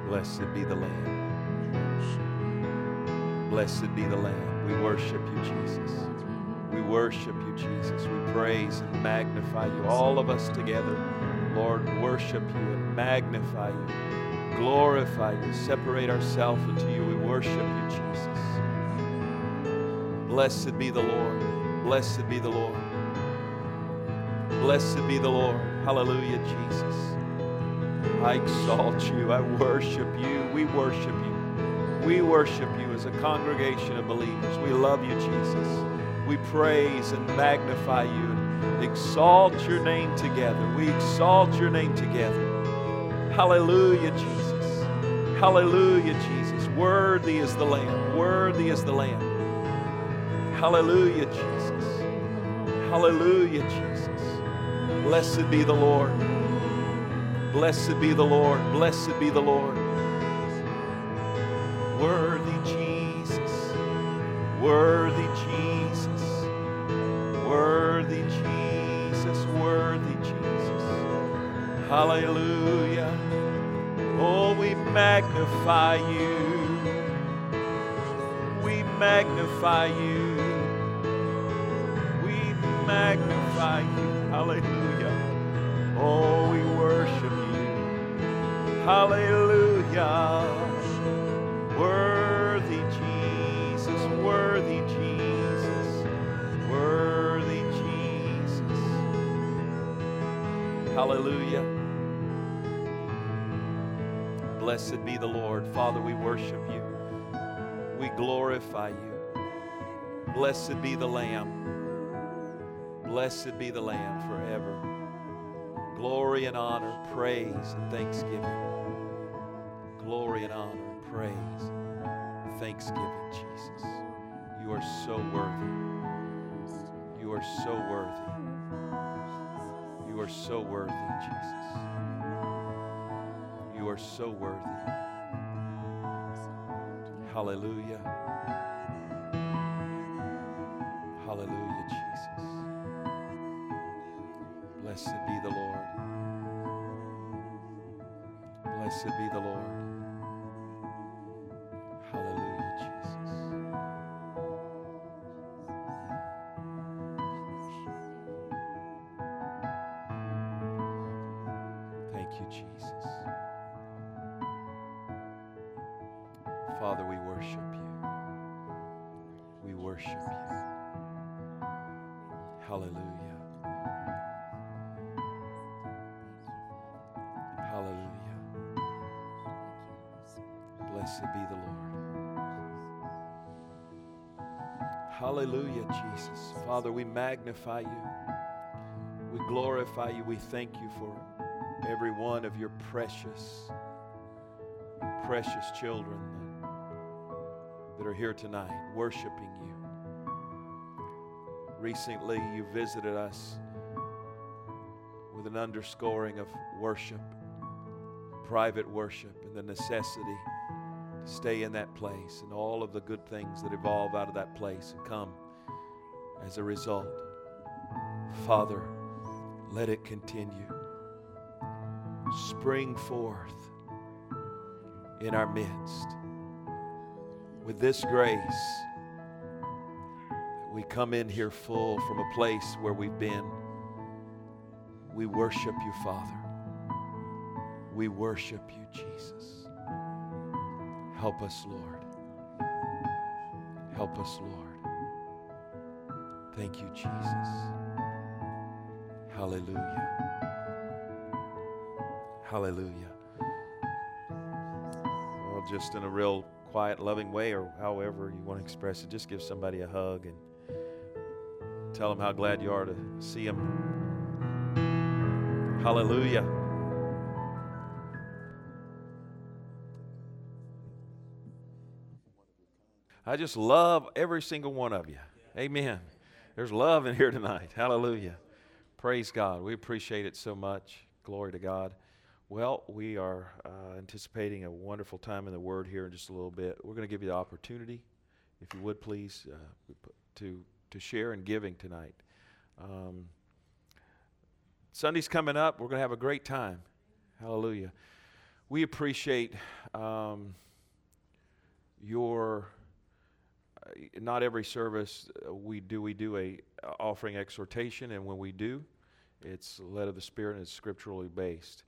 Blessed be the Lamb. Blessed be the Lamb. We worship you, Jesus. We worship you, Jesus. We praise and magnify you. All of us together, Lord, worship you and magnify you, glorify you, separate ourselves unto you. We worship you, Jesus. Blessed be the Lord. Blessed be the Lord. Blessed be the Lord. Hallelujah, Jesus. I exalt you. I worship you. We worship you. We worship you as a congregation of believers. We love you, Jesus. We praise and magnify you and exalt your name together. We exalt your name together. Hallelujah, Jesus. Hallelujah, Jesus. Worthy is the Lamb. Worthy is the Lamb. Hallelujah, Jesus. Hallelujah, Jesus. Blessed be the Lord. Blessed be the Lord. Blessed be the Lord. Worthy Jesus. Worthy Jesus. Worthy Jesus. Worthy Jesus. Hallelujah. Oh, we magnify you. We magnify you. We magnify you. Hallelujah. Oh, we worship you. Hallelujah. Worthy Jesus. Worthy Jesus. Worthy Jesus. Hallelujah. Blessed be the Lord. Father, we worship you. We glorify you. Blessed be the Lamb. Blessed be the Lamb forever. Glory and honor, praise and thanksgiving. Glory and honor and praise and thanksgiving, Jesus. You are so worthy. You are so worthy. You are so worthy, Jesus. You are so worthy. Hallelujah. Hallelujah, Jesus. Blessed be the Lord. Blessed be the Lord. Hallelujah, Jesus. Thank you, Jesus. Father, we worship you. We worship you. Hallelujah. Hallelujah. Blessed be the Lord. Hallelujah, Jesus. Father, we magnify you. We glorify you. We thank you for every one of your precious children that are here tonight worshiping you. Recently, you visited us with an underscoring of worship, private worship, and the necessity to stay in that place and all of the good things that evolve out of that place and come as a result. Father, let it continue. Spring forth in our midst with this grace. We come in here full from a place where we've been. We worship you, Father. We worship you, Jesus. Help us, Lord. Help us, Lord. Thank you, Jesus. Hallelujah. Hallelujah. Well, just in a real quiet, loving way, or however you want to express it, just give somebody a hug and tell them how glad you are to see them. Hallelujah. I just love every single one of you. Amen. There's love in here tonight. Hallelujah. Praise God. We appreciate it so much. Glory to God. Well, we are anticipating a wonderful time in the Word here in just a little bit. We're going to give you the opportunity, if you would please, to share in giving tonight. Sunday's coming up. We're going to have a great time. Hallelujah. We appreciate not every service we do a offering exhortation, and when we do, it's led of the Spirit and it's scripturally based.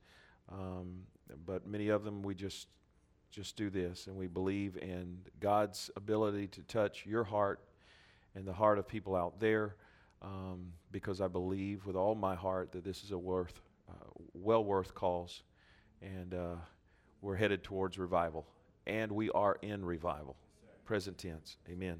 But many of them we just do this, and we believe in God's ability to touch your heart and the heart of people out there, because I believe with all my heart that this is a well worth cause, and we're headed towards revival, and we are in revival, present tense, amen.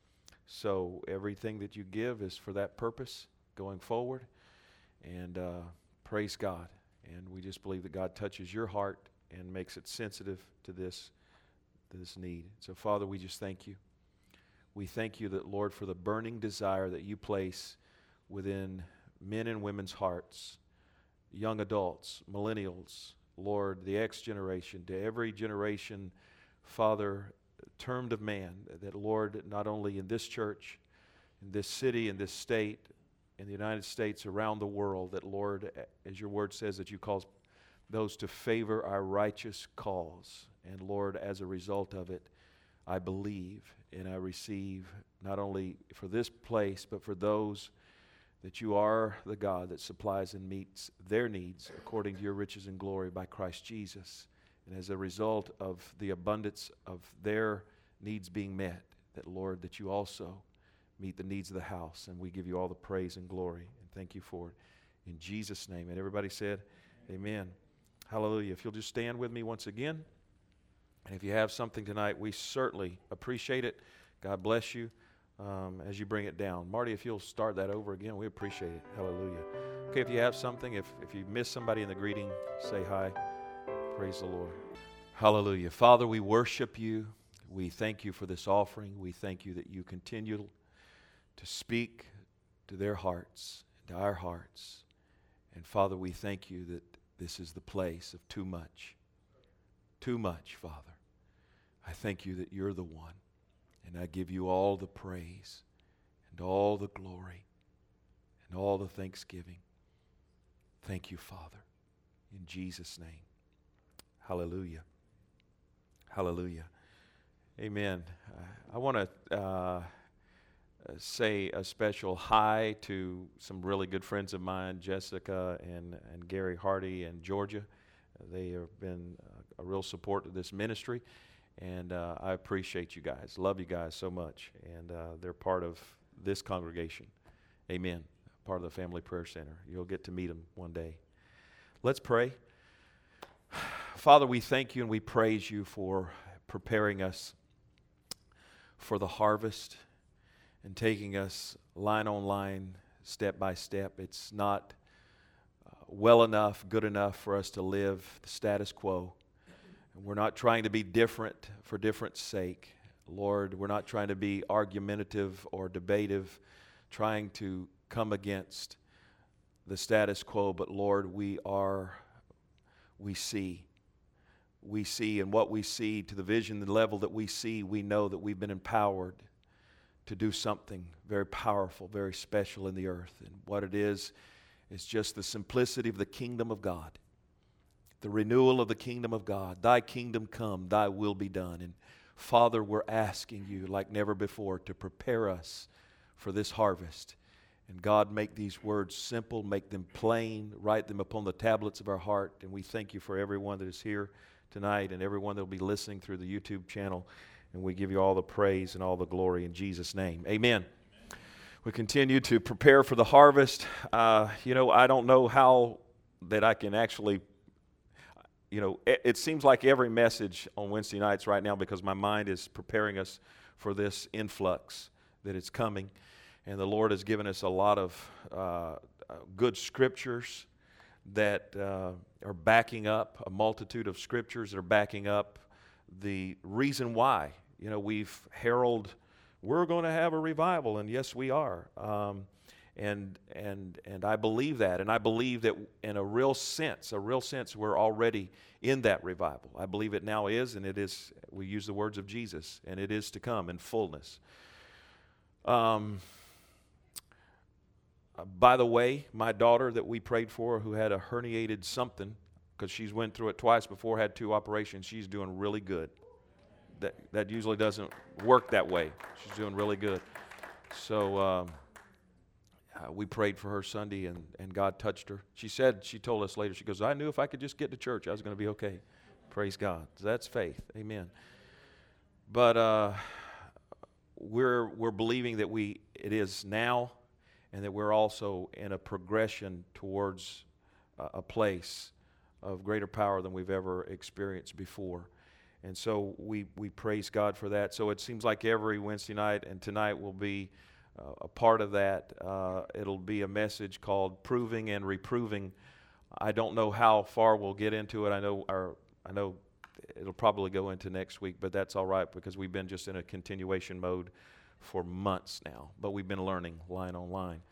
So everything that you give is for that purpose going forward, and praise God. And we just believe that God touches your heart and makes it sensitive to this need. So Father, we just thank you. We thank you that, Lord, for the burning desire that you place within men and women's hearts, young adults, millennials, Lord, the X generation, to every generation, Father, termed of man, that, Lord, not only in this church, in this city, in this state, in the United States, around the world, that, Lord, as your word says, that you cause those to favor our righteous cause. And, Lord, as a result of it, I believe and I receive, not only for this place, but for those, that you are the God that supplies and meets their needs according to your riches and glory by Christ Jesus. And as a result of the abundance of their needs being met, that, Lord, that you also meet the needs of the house. And we give you all the praise and glory, and thank you for it. In Jesus' name. And everybody said, amen. Hallelujah. If you'll just stand with me once again. And if you have something tonight, we certainly appreciate it. God bless you as you bring it down. Marty, if you'll start that over again, we appreciate it. Hallelujah. Okay, if you have something, if you miss somebody in the greeting, say hi. Praise the Lord. Hallelujah. Father, we worship you. We thank you for this offering. We thank you that you continue to speak to their hearts, to our hearts. And Father, we thank you that this is the place of too much. Too much, Father. I thank you that you're the one. And I give you all the praise and all the glory and all the thanksgiving. Thank you, Father. In Jesus' name. Hallelujah. Hallelujah. Amen. I want to say a special hi to some really good friends of mine, Jessica and Gary Hardy in Georgia. They have been a real support to this ministry, and I appreciate you guys. Love you guys so much, and they're part of this congregation. Amen. Part of the Family Prayer Center. You'll get to meet them one day. Let's pray. Father, we thank you and we praise you for preparing us for the harvest and taking us line on line, step by step. It's not well enough, good enough for us to live the status quo. And we're not trying to be different for difference sake. Lord, we're not trying to be argumentative or debative, trying to come against the status quo. But Lord, we see, and what we see, to the vision, the level that we see, we know that we've been empowered to do something very powerful, very special in the earth. And what it is just the simplicity of the kingdom of God, the renewal of the kingdom of God. Thy kingdom come, thy will be done. And Father, we're asking you like never before to prepare us for this harvest. And God, make these words simple, make them plain, write them upon the tablets of our heart. And we thank you for everyone that is here tonight and everyone that will be listening through the YouTube channel. And we give you all the praise and all the glory in Jesus' name. Amen. We continue to prepare for the harvest. I don't know how that I can actually, it seems like every message on Wednesday nights right now, because my mind is preparing us for this influx that is coming. And the Lord has given us a lot of good scriptures that are backing up, a multitude of scriptures that are backing up the reason why. We've heralded, we're going to have a revival, and yes, we are. And I believe that. And I believe that in a real sense, we're already in that revival. I believe it now is, and it is, we use the words of Jesus, and it is to come in fullness. By the way, my daughter that we prayed for, who had a herniated something, because she's went through it twice before, had 2 operations. She's doing really good. That usually doesn't work that way. She's doing really good. So we prayed for her Sunday, and God touched her. She told us later, she goes, I knew if I could just get to church, I was going to be okay. Praise God. So that's faith. Amen. But we're believing that it is now, and that we're also in a progression towards a place of greater power than we've ever experienced before. And so we praise God for that. So it seems like every Wednesday night, and tonight will be a part of that. It'll be a message called Proving and Reproving. I don't know how far we'll get into it. I know it'll probably go into next week, but that's all right because we've been just in a continuation mode for months now. But we've been learning line on line.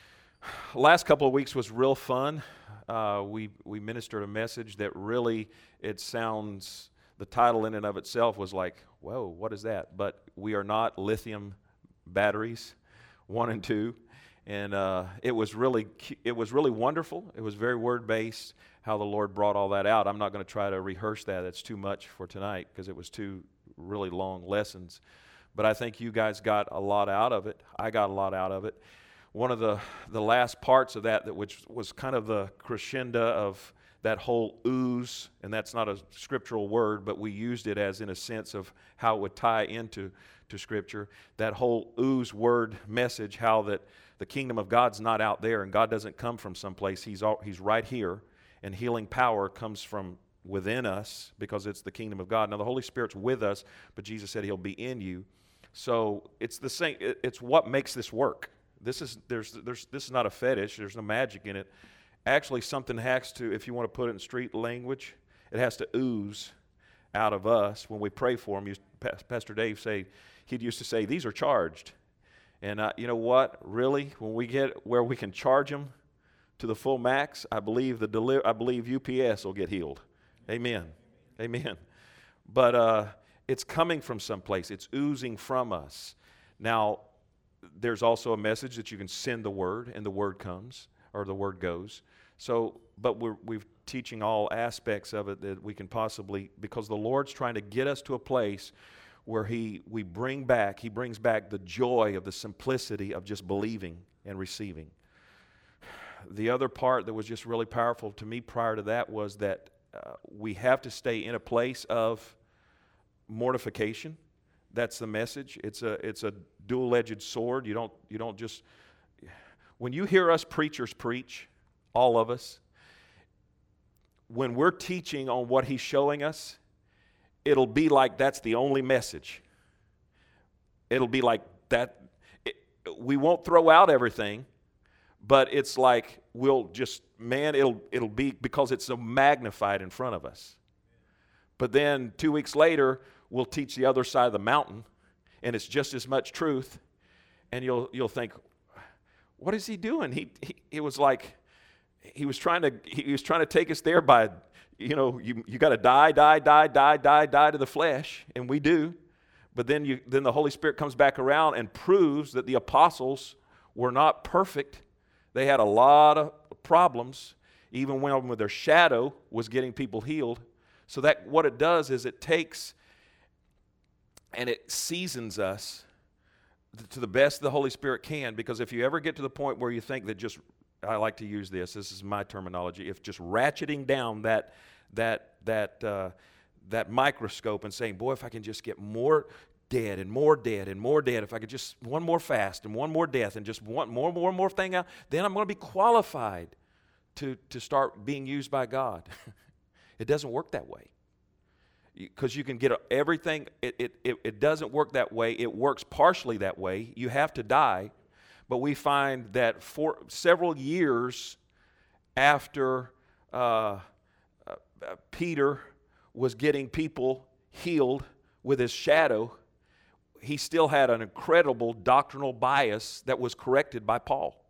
Last couple of weeks was real fun. We ministered a message that really, it sounds, the title in and of itself was like, whoa, what is that? But we are not lithium batteries, 1 and 2. And it was really wonderful. It was very word-based, how the Lord brought all that out. I'm not going to try to rehearse that. It's too much for tonight because it was 2 really long lessons. But I think you guys got a lot out of it. I got a lot out of it. One of the last parts of that which was kind of the crescendo of that whole ooze, and that's not a scriptural word, but we used it as in a sense of how it would tie into Scripture. That whole ooze word message, how that the kingdom of God's not out there, and God doesn't come from someplace. He's right here, and healing power comes from within us because it's the kingdom of God. Now the Holy Spirit's with us, but Jesus said He'll be in you. So it's the same. It's what makes this work. This is not a fetish. There's no magic in it. Actually, something has to, if you want to put it in street language, it has to ooze out of us when we pray for them. Pastor Dave he used to say, these are charged. And you know what? Really, when we get where we can charge them to the full max, I believe UPS will get healed. Amen. Amen. But it's coming from someplace. It's oozing from us. Now, there's also a message that you can send the word, and the word comes, or the word goes. So, but we're teaching all aspects of it that we can possibly, because the Lord's trying to get us to a place where He brings back the joy of the simplicity of just believing and receiving. The other part that was just really powerful to me prior to that was that we have to stay in a place of mortification. That's the message. It's a dual-edged sword. You don't just, when you hear us preachers preach, all of us, when we're teaching on what He's showing us, it'll be like that's the only message. It'll be like that. We won't throw out everything, but it's like it'll be because it's so magnified in front of us. But then 2 weeks later, we'll teach the other side of the mountain, and it's just as much truth, and you'll think, what is he doing? It was like he was trying to take us there by, you got to die to the flesh, and we do. But then the Holy Spirit comes back around and proves that the apostles were not perfect. They had a lot of problems, even when their shadow was getting people healed. So that what it does is it takes and it seasons us to the best the Holy Spirit can, because if you ever get to the point where you think that just, I like to use this is my terminology, if just ratcheting down that microscope and saying, boy, if I can just get more dead and more dead and more dead, if I could just one more fast and one more death and just one more thing out, then I'm going to be qualified to start being used by God. It doesn't work that way. Because you can get everything. It doesn't work that way. It works partially that way. You have to die. But we find that for several years after Peter was getting people healed with his shadow, he still had an incredible doctrinal bias that was corrected by Paul.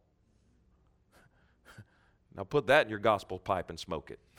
Now put that in your gospel pipe and smoke it.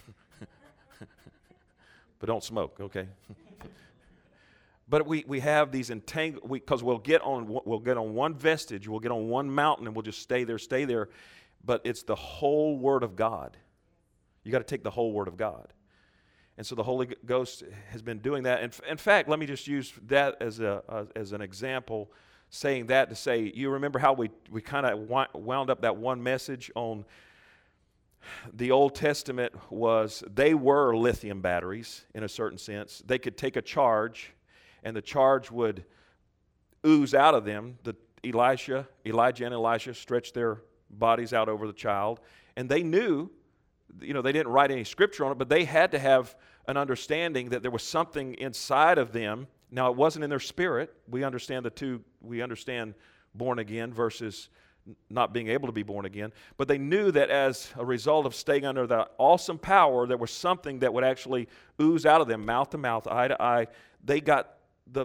But don't smoke, okay? But we have these because we'll get on one vestige, we'll get on one mountain, and we'll just stay there. But it's the whole Word of God. You got to take the whole Word of God. And so the Holy Ghost has been doing that. And in fact, let me just use that as an example, saying that to say, you remember how we kind of wound up that one message on the Old Testament was they were lithium batteries in a certain sense. They could take a charge, and the charge would ooze out of them. Elijah and Elisha stretched their bodies out over the child, and they knew, they didn't write any scripture on it, but they had to have an understanding that there was something inside of them. Now, it wasn't in their spirit. We understand born again versus not being able to be born again. But they knew that as a result of staying under that awesome power, there was something that would actually ooze out of them, mouth to mouth, eye to eye. They got the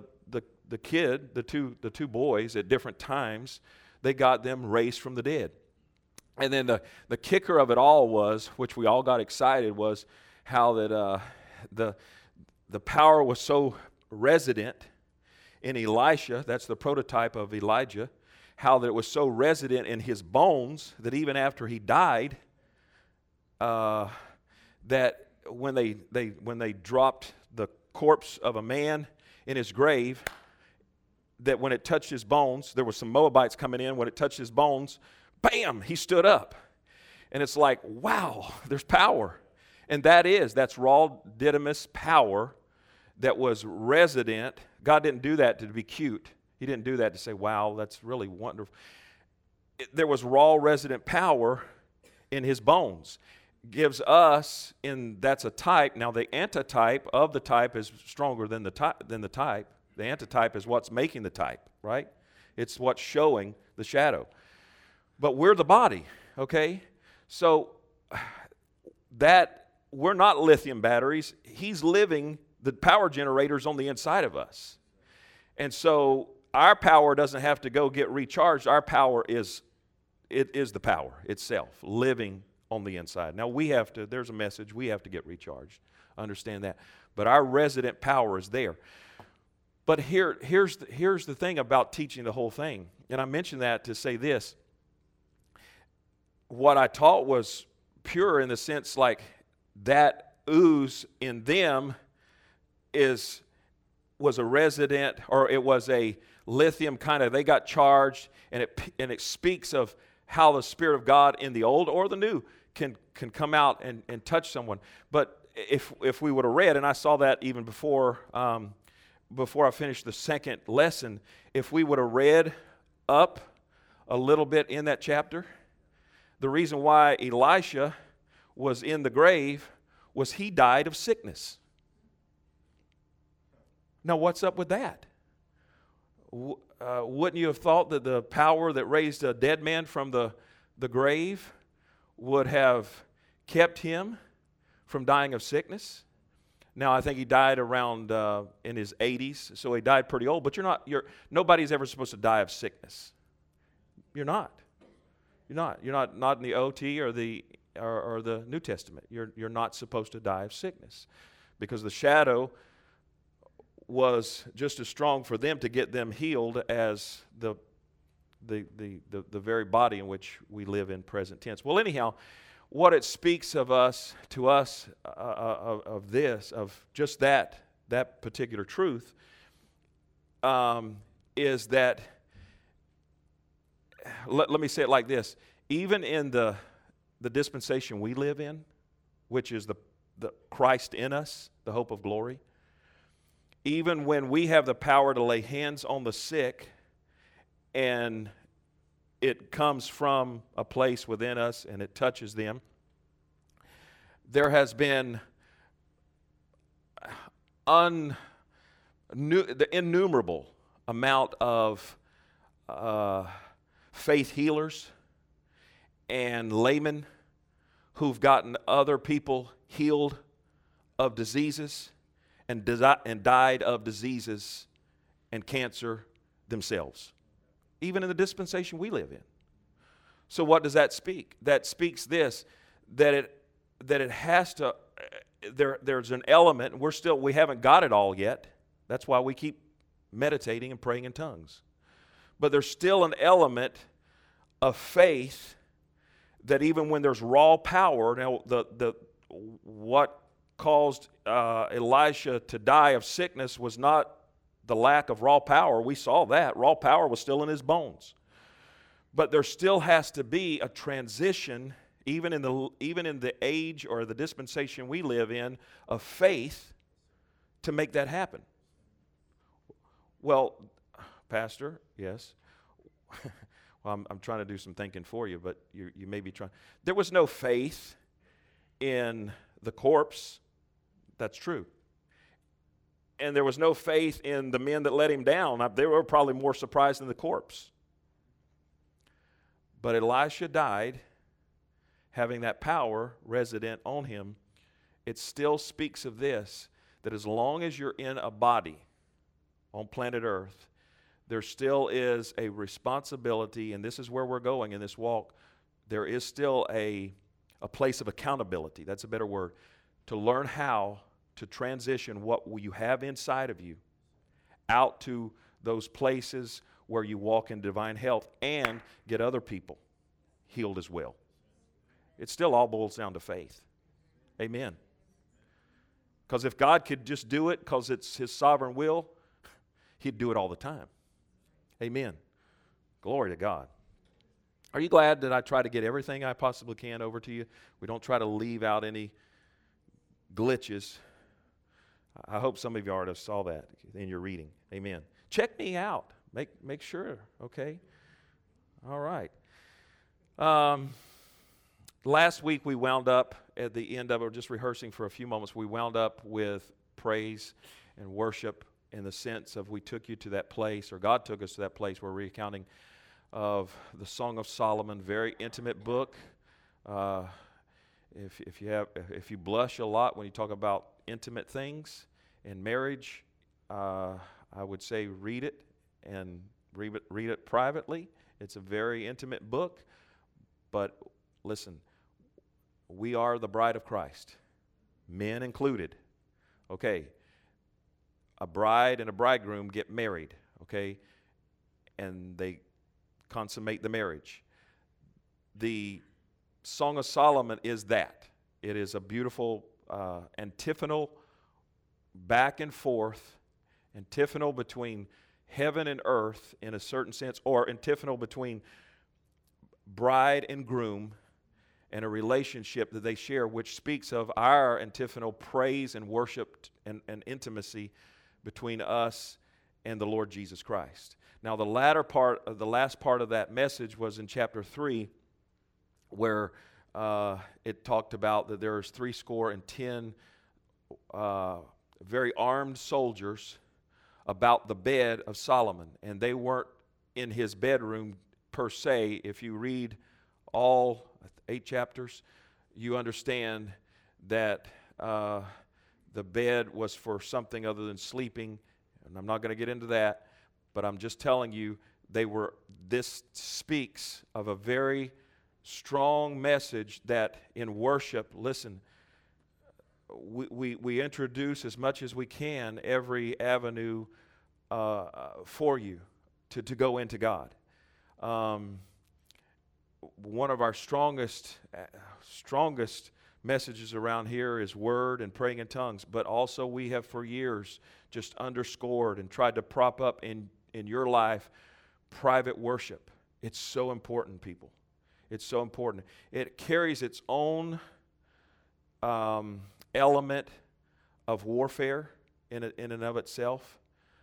two boys at different times, they got them raised from the dead. And then the kicker of it all was, which we all got excited, was how that the power was so resident in Elisha, that's the prototype of Elijah, how that it was so resident in his bones that even after he died, that when they dropped the corpse of a man in his grave, that when it touched his bones, there were some Moabites coming in, when it touched his bones, bam, he stood up. And it's like, wow, there's power. And that's raw didymus power that was resident. God didn't do that to be cute. He didn't do that to say, wow, that's really wonderful. There was raw resident power in his bones. Gives us, that's a type. Now the antitype of the type is stronger than the type. The antitype is what's making the type, right? It's what's showing the shadow. But we're the body, okay? So that we're not lithium batteries. He's living, the power generator's on the inside of us. And so our power doesn't have to go get recharged. Our power is the power itself, living on the inside. Now there's a message, we have to get recharged. Understand that. But our resident power is there. But here's the thing about teaching the whole thing. And I mentioned that to say this. What I taught was pure in the sense like that ooze in them was a resident, or it was a lithium kind of, they got charged, and it speaks of how the Spirit of God in the old or the new can come out and touch someone. But if we would have read, and I saw that even before I finished the second lesson, if we would have read up a little bit in that chapter, the reason why Elisha was in the grave was he died of sickness. Now, what's up with that? Wouldn't you have thought that the power that raised a dead man from the grave would have kept him from dying of sickness? Now, I think he died around in his 80s, so he died pretty old. But nobody's ever supposed to die of sickness. You're not. You're not in the OT or the New Testament. You're not supposed to die of sickness, because the shadow was just as strong for them to get them healed as the very body in which we live in present tense. Well, anyhow, what it speaks of us to us of just that particular truth is that, let me say it like this: even in the dispensation we live in, which is the Christ in us, the hope of glory, even when we have the power to lay hands on the sick, and it comes from a place within us and it touches them, there has been the innumerable amount of faith healers and laymen who've gotten other people healed of diseases and died of diseases and cancer themselves, even in the dispensation we live in. So what does that speak? That speaks this, that it has to, there's an element, we haven't got it all yet. That's why we keep meditating and praying in tongues. But there's still an element of faith that even when there's raw power, now what caused Elisha to die of sickness was not the lack of raw power. We saw that. Raw power was still in his bones. But there still has to be a transition, even in the age or the dispensation we live in, of faith to make that happen. Well, Pastor, yes. Well, I'm trying to do some thinking for you, but you may be trying. There was no faith in the corpse. That's true. And there was no faith in the men that let him down. They were probably more surprised than the corpse. But Elisha died having that power resident on him. It still speaks of this, that as long as you're in a body on planet Earth, there still is a responsibility, and this is where we're going in this walk. There is still a place of accountability, that's a better word, to learn how to transition what you have inside of you out to those places where you walk in divine health and get other people healed as well. It still all boils down to faith. Amen. Because if God could just do it because it's His sovereign will, He'd do it all the time. Amen. Glory to God. Are you glad that I try to get everything I possibly can over to you? We don't try to leave out any glitches. I hope some of you already saw that in your reading. Amen. Check me out. Make sure, okay? All right. Last week we wound up at the end of it, just rehearsing for a few moments, we wound up with praise and worship in the sense of we took you to that place, or God took us to that place where we're recounting of the Song of Solomon, very intimate book. If you blush a lot when you talk about intimate things in marriage, I would say read it and read it privately. It's a very intimate book, but listen, we are the bride of Christ, men included. Okay, a bride and a bridegroom get married, okay, and they consummate the marriage. The Song of Solomon is that. It is a beautiful antiphonal back and forth, antiphonal between heaven and earth in a certain sense, or antiphonal between bride and groom and a relationship that they share, which speaks of our antiphonal praise and worship and intimacy between us and the Lord Jesus Christ. Now, the last part of that message was in chapter 3, where it talked about that there's 70 very armed soldiers about the bed of Solomon, and they weren't in his bedroom per se. If you read all 8 chapters, you understand that the bed was for something other than sleeping, and I'm not going to get into that, but I'm just telling you this speaks of a very strong message that in worship, listen, we introduce as much as we can every avenue for you to go into God. One of our strongest messages around here is word and praying in tongues, but also we have for years just underscored and tried to prop up in your life private worship. It's so important, people. It's so important. It carries its own element of warfare in and of itself.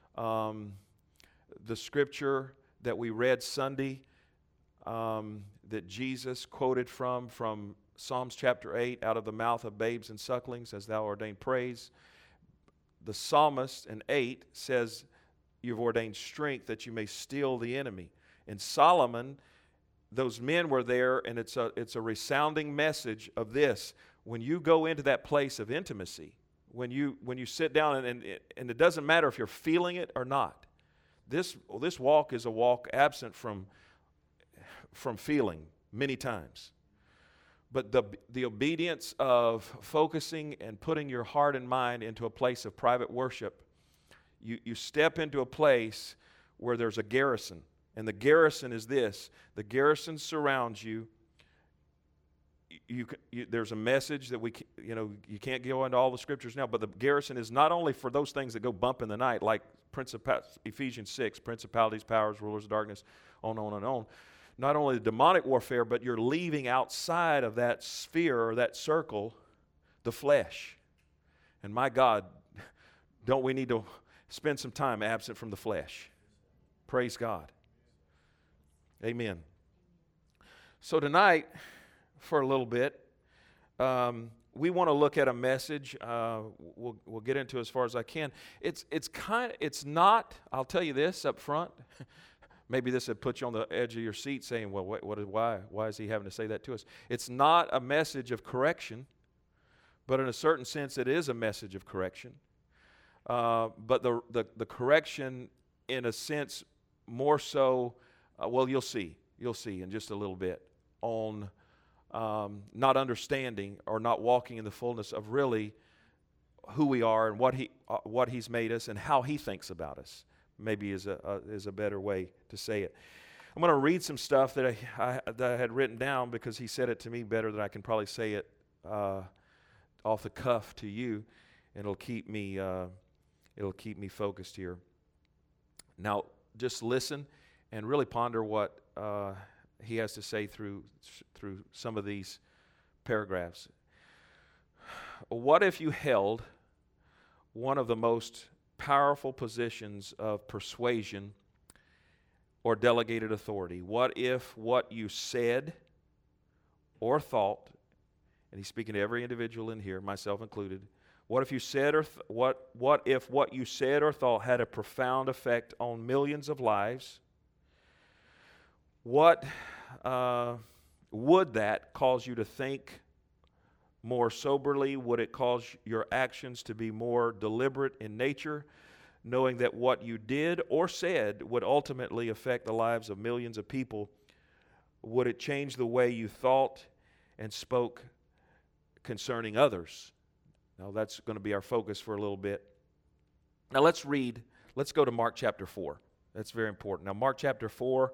The scripture that we read Sunday, that Jesus quoted from Psalms chapter 8, out of the mouth of babes and sucklings, as thou ordained praise. The psalmist in 8 says, you've ordained strength that you may steal the enemy. In Solomon, those men were there, and it's a resounding message of this. When you go into that place of intimacy, when you sit down, and it doesn't matter if you're feeling it or not. This walk is a walk absent from feeling many times. But the obedience of focusing and putting your heart and mind into a place of private worship, you step into a place where there's a garrison. And the garrison is this. The garrison surrounds you. there's a message that you can't go into all the scriptures now, but the garrison is not only for those things that go bump in the night, like Ephesians 6, principalities, powers, rulers of darkness, on and on. Not only the demonic warfare, but you're leaving outside of that sphere or that circle the flesh. And my God, don't we need to spend some time absent from the flesh? Praise God. Amen. So tonight, for a little bit, we want to look at a message. We'll get into it as far as I can. It's not. I'll tell you this up front. Maybe this would put you on the edge of your seat, saying, "Well, why is he having to say that to us?" It's not a message of correction, but in a certain sense, it is a message of correction. But the correction, in a sense, more so. Well, you'll see in just a little bit on not understanding or not walking in the fullness of really who we are and what He's made us and how He thinks about us. Maybe is a better way to say it. I'm going to read some stuff that I had written down because He said it to me better than I can probably say it off the cuff to you, and it'll keep me focused here. Now, just listen and really ponder what he has to say through some of these paragraphs. What if you held one of the most powerful positions of persuasion or delegated authority? What if what you said or thought, and he's speaking to every individual in here, myself included, what if you said what if what you said or thought had a profound effect on millions of lives? What would that cause you to think more soberly? Would it cause your actions to be more deliberate in nature, knowing that what you did or said would ultimately affect the lives of millions of people? Would it change the way you thought and spoke concerning others? Now, that's going to be our focus for a little bit. Now, let's go to Mark chapter 4. That's very important. Now, Mark chapter 4,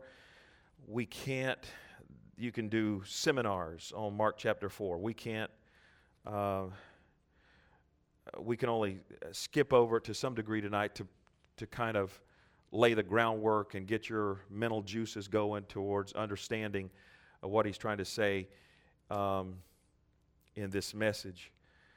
you can do seminars on Mark chapter 4. We can only skip over it to some degree tonight to kind of lay the groundwork and get your mental juices going towards understanding of what he's trying to say in this message.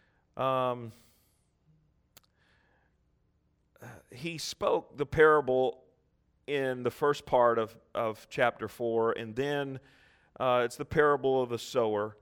He spoke the parable in the first part of chapter 4, and then it's the parable of the sower.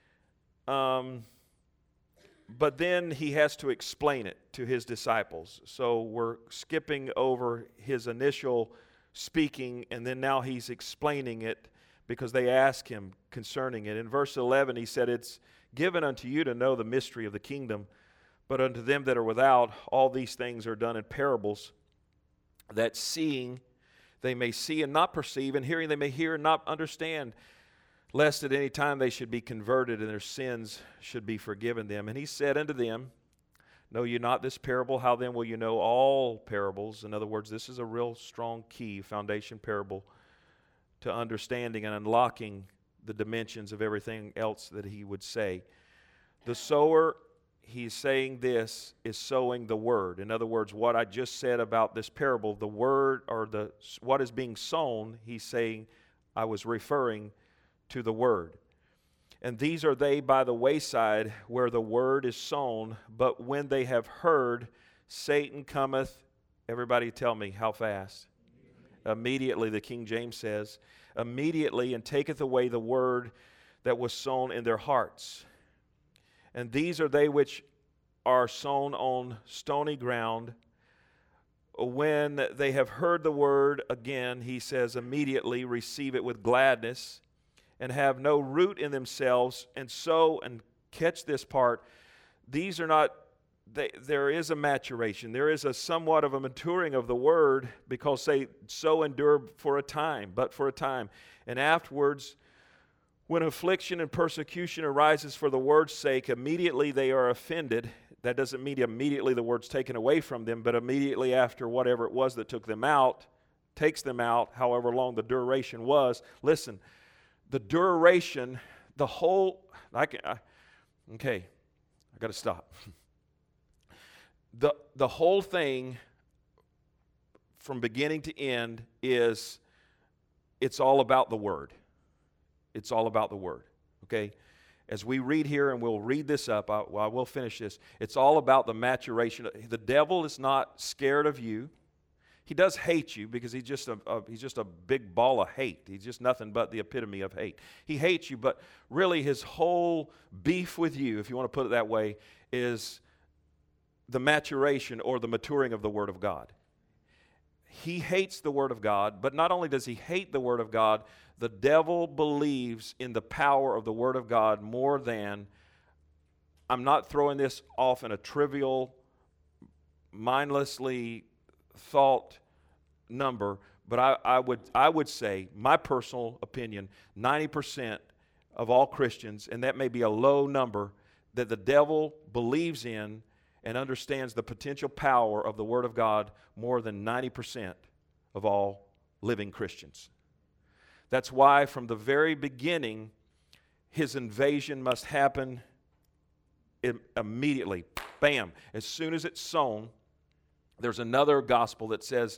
But then he has to explain it to his disciples. So we're skipping over his initial speaking, and then now he's explaining it because they ask him concerning it. In verse 11, he said, "It's given unto you to know the mystery of the kingdom, but unto them that are without, all these things are done in parables, that seeing they may see and not perceive, and hearing they may hear and not understand, lest at any time they should be converted and their sins should be forgiven them. And he said unto them, Know you not this parable? How then will you know all parables?" In other words, this is a real strong key, foundation parable to understanding and unlocking the dimensions of everything else that he would say. The sower, he's saying this, is sowing the word. In other words, what I just said about this parable, the word or what is being sown, he's saying, I was referring to the word. And these are they by the wayside where the word is sown, but when they have heard, Satan cometh, everybody tell me, how fast? Immediately, the King James says, immediately, and taketh away the word that was sown in their hearts. And these are they which are sown on stony ground. When they have heard the word, again, he says, immediately receive it with gladness, and have no root in themselves, and sow, and catch this part, these are not, there is a maturation, there is a somewhat of a maturing of the word, because they so endure for a time, but for a time. And afterwards, when affliction and persecution arises for the word's sake, immediately they are offended. That doesn't mean immediately the word's taken away from them, but immediately after whatever it was that took them out, takes them out, however long the duration was. Listen, the duration, the whole Okay, I got to stop. The whole thing from beginning to end is it's all about the Word. It's all about the Word, okay? As we read here, and we'll read this up, I will finish this. It's all about the maturation. The devil is not scared of you. He does hate you because he's just a big ball of hate. He's just nothing but the epitome of hate. He hates you, but really his whole beef with you, if you want to put it that way, is the maturation or the maturing of the Word of God. He hates the Word of God, but not only does he hate the Word of God, the devil believes in the power of the Word of God more than, I'm not throwing this off in a trivial, mindlessly thought number, but I would say, my personal opinion, 90% of all Christians, and that may be a low number, that the devil believes in and understands the potential power of the Word of God more than 90% of all living Christians. That's why from the very beginning, his invasion must happen immediately. Bam. As soon as it's sown, there's another gospel that says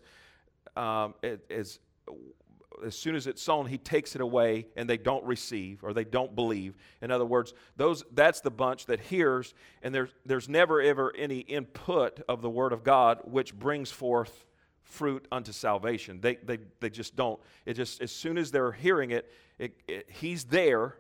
as soon as it's sown, he takes it away and they don't receive or they don't believe. In other words, that's the bunch that hears, and there's never ever any input of the Word of God which brings forth fruit unto salvation. They just don't. It just, as soon as they're hearing it, he's there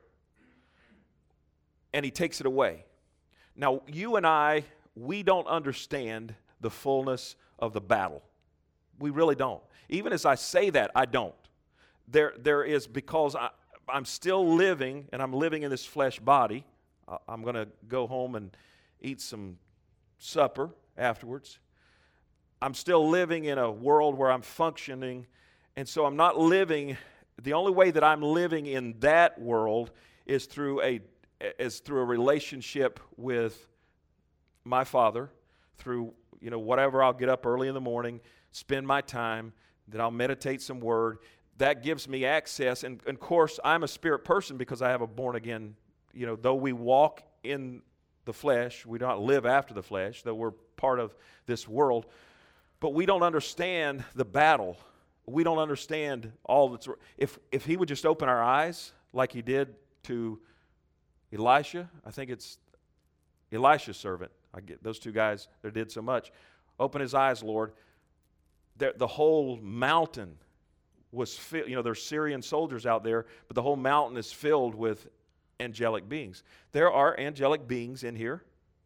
and he takes it away. Now, you and I, we don't understand the fullness of the battle. We really don't. Even as I say that, I don't. There is, because I'm still living, and I'm living in this flesh body. I'm going to go home and eat some supper afterwards. I'm still living in a world where I'm functioning, and so I'm not living. The only way that I'm living in that world is through a relationship with my Father, through whatever. I'll get up early in the morning, spend my time, then I'll meditate some word. That gives me access, and of course, I'm a spirit person because I have a born again. Though we walk in the flesh, we don't live after the flesh, though we're part of this world. But we don't understand the battle. We don't understand all that's. If he would just open our eyes like he did to Elisha, I think it's Elisha's servant. I get those two guys that did so much. Open his eyes, Lord. The whole mountain was filled. There's Syrian soldiers out there, but the whole mountain is filled with angelic beings. There are angelic beings in here.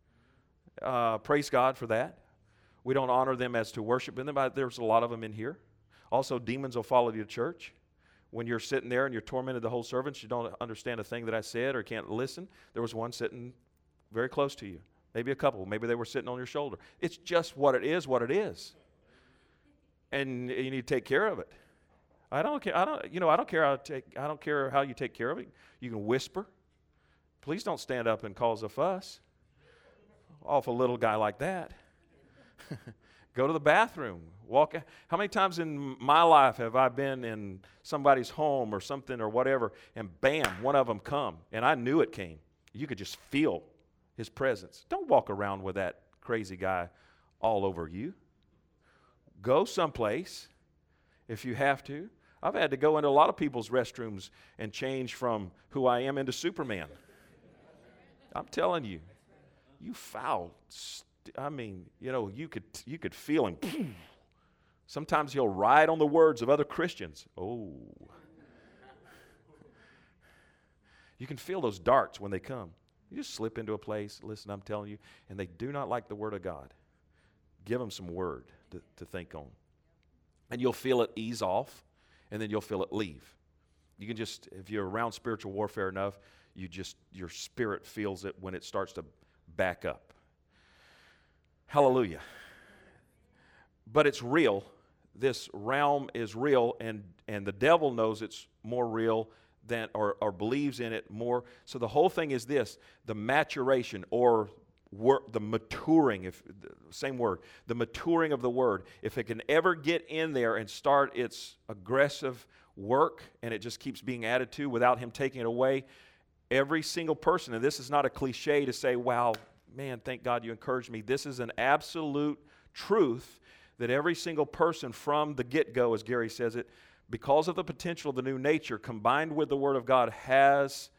Praise God for that. We don't honor them as to worship in them, but there's a lot of them in here. Also, demons will follow you to church. When you're sitting there and you're tormented the whole service, you don't understand a thing that I said or can't listen. There was one sitting very close to you. Maybe a couple. Maybe they were sitting on your shoulder. It's just what it is, and you need to take care of it. I don't care. I don't care how you take care of it. You can whisper. Please don't stand up and cause a fuss off a little guy like that. Go to the bathroom. Walk. How many times in my life have I been in somebody's home or something or whatever, and bam, one of them come, and I knew it came. You could just feel his presence. Don't walk around with that crazy guy all over you. Go someplace if you have to. I've had to go into a lot of people's restrooms and change from who I am into Superman. I'm telling you, you foul. You could feel him. Sometimes he'll ride on the words of other Christians. Oh. You can feel those darts when they come. You just slip into a place, listen, I'm telling you, and they do not like the Word of God. Give them some word to think on. And you'll feel it ease off, and then you'll feel it leave. You can just, if you're around spiritual warfare enough, your spirit feels it when it starts to back up. Hallelujah. But it's real. This realm is real, and the devil knows it's more real than, or believes in it more. So the whole thing is this: the maturation or the maturing, same word, the maturing of the word. If it can ever get in there and start its aggressive work, and it just keeps being added to without him taking it away, Every single person, and this is not a cliche to say, wow, man, thank God you encouraged me. This is an absolute truth that every single person from the get-go, as Gary says it, because of the potential of the new nature combined with the Word of God, has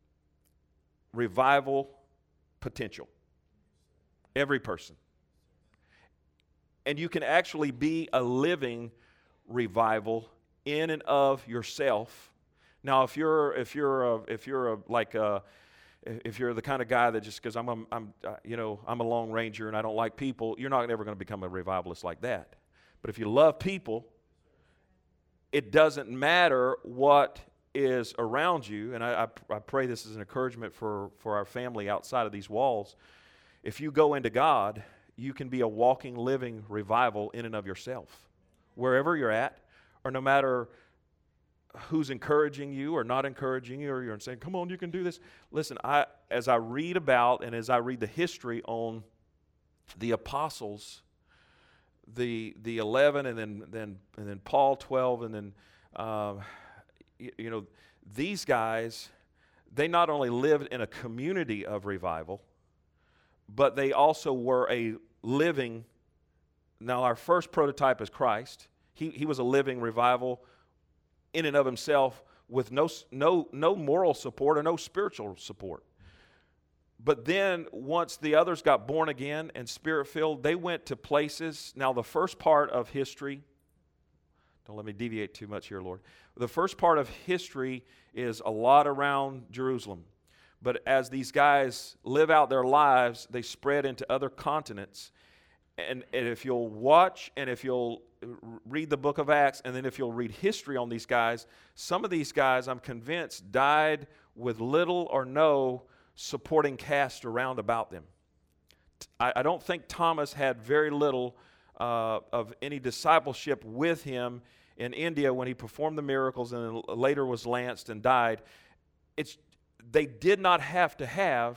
revival potential. Every person. And you can actually be a living revival in and of yourself. Now, if you're the kind of guy that just because I'm a Lone Ranger and I don't like people, you're not ever going to become a revivalist like that. But if you love people, it doesn't matter what is around you. And I pray this is an encouragement for our family outside of these walls. If you go into God, you can be a walking, living revival in and of yourself, wherever you're at, or no matter who's encouraging you or not encouraging you, or you're saying, come on, you can do this. Listen, as I read about and as I read the history on the apostles, the 11 and then Paul 12 and then these guys, they not only lived in a community of revival, but they also were a living. Now our first prototype is Christ. He was a living revival in and of himself with no moral support or no spiritual support. But then once the others got born again and spirit-filled, they went to places. Now the first part of history, don't let me deviate too much here, Lord. The first part of history is a lot around Jerusalem. But as these guys live out their lives, they spread into other continents. And if you'll watch and if you'll read the book of Acts, and then if you'll read history on these guys, some of these guys, I'm convinced, died with little or no supporting cast around about them. I don't think Thomas had very little of any discipleship with him in India when he performed the miracles and then later was lanced and died. They did not have to have,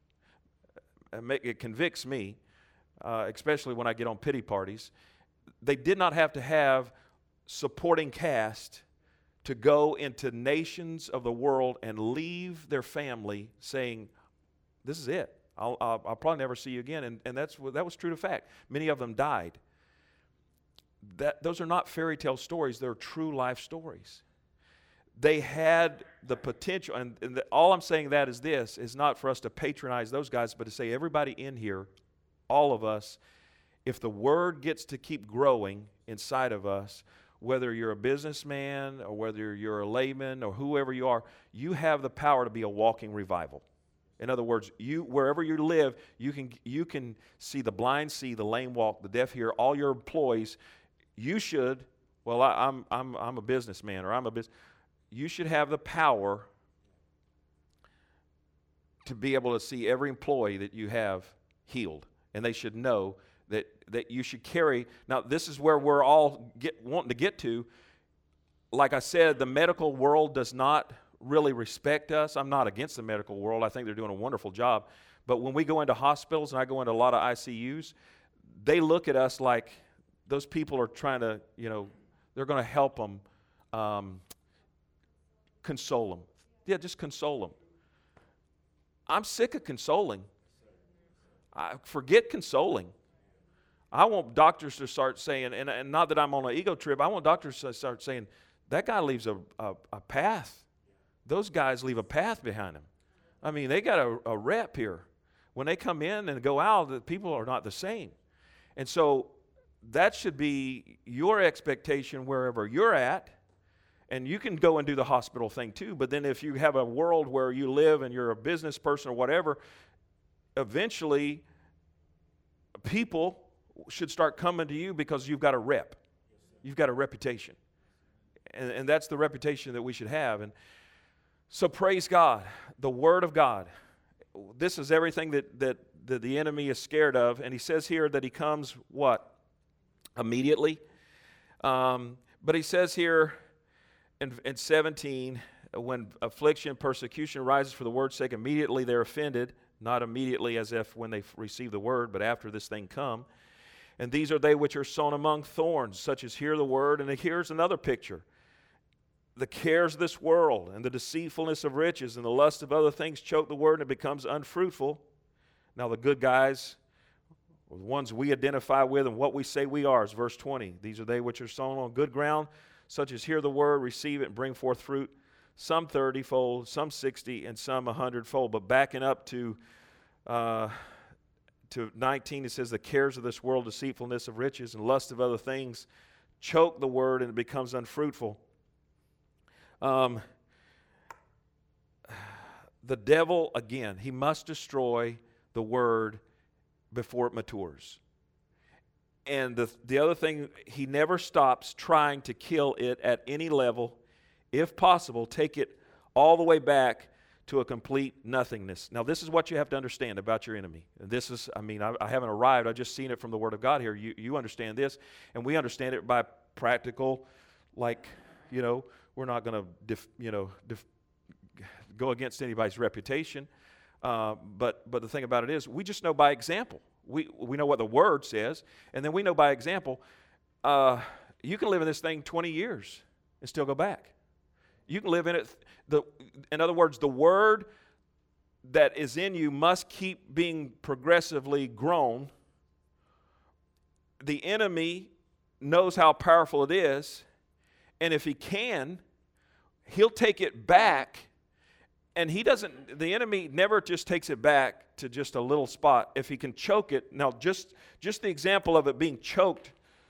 it convicts me, especially when I get on pity parties, they did not have to have supporting cast to go into nations of the world and leave their family saying, this is it. I'll probably never see you again. And that was true to fact. Many of them died. Those are not fairy tale stories. They're true life stories. They had the potential, and all I'm saying that is this, is not for us to patronize those guys, but to say everybody in here, all of us, if the Word gets to keep growing inside of us, whether you're a businessman or whether you're a layman or whoever you are, you have the power to be a walking revival. In other words, wherever you live, you can see the blind see, the lame walk, the deaf hear. All your employees, you should. Well, I'm a businessman, or you should have the power to be able to see every employee that you have healed, and they should know that you should carry. Now, this is where we're all wanting to get to. Like I said, the medical world does not really respect us. I'm not against the medical world. I think they're doing a wonderful job. But when we go into hospitals, and I go into a lot of ICUs, they look at us like those people are trying to, they're going to help them, console them. Yeah, just console them. I'm sick of consoling. Forget consoling. I want doctors to start saying, and not that I'm on an ego trip, I want doctors to start saying, that guy leaves a path. Those guys leave a path behind them. I mean, they got a rep here. When they come in and go out, the people are not the same. And so that should be your expectation wherever you're at. And you can go and do the hospital thing too. But then if you have a world where you live and you're a business person or whatever, eventually people should start coming to you because you've got a rep. You've got a reputation. And that's the reputation that we should have. And so praise God, the Word of God. This is everything that the enemy is scared of. And he says here that he comes, what? Immediately. But he says here in 17, when affliction, persecution rises for the word's sake, immediately they're offended. Not immediately as if when they receive the word, but after this thing come. And these are they which are sown among thorns, such as hear the word. And here's another picture. the cares of this world and the deceitfulness of riches and the lust of other things choke the word and it becomes unfruitful. Now the good guys, the ones we identify with and what we say we are, is verse 20. These are they which are sown on good ground, such as hear the word, receive it, and bring forth fruit, some 30-fold, some 60, and some 100-fold. But backing up to 19, it says, the cares of this world, deceitfulness of riches, and lust of other things choke the word and it becomes unfruitful. The devil, again, he must destroy the word before it matures. And the other thing, he never stops trying to kill it at any level. If possible, take it all the way back to a complete nothingness. Now, this is what you have to understand about your enemy. And this is, I haven't arrived. I've just seen it from the Word of God here. You understand this, and we understand it by practical, we're not going to, go against anybody's reputation. But the thing about it is, we just know by example. We know what the Word says, and then we know by example. You can live in this thing 20 years and still go back. You can live in it. In other words, the Word that is in you must keep being progressively grown. The enemy knows how powerful it is, and if he can, he'll take it back. And the enemy never just takes it back to just a little spot. If he can choke it, now just the example of it being choked,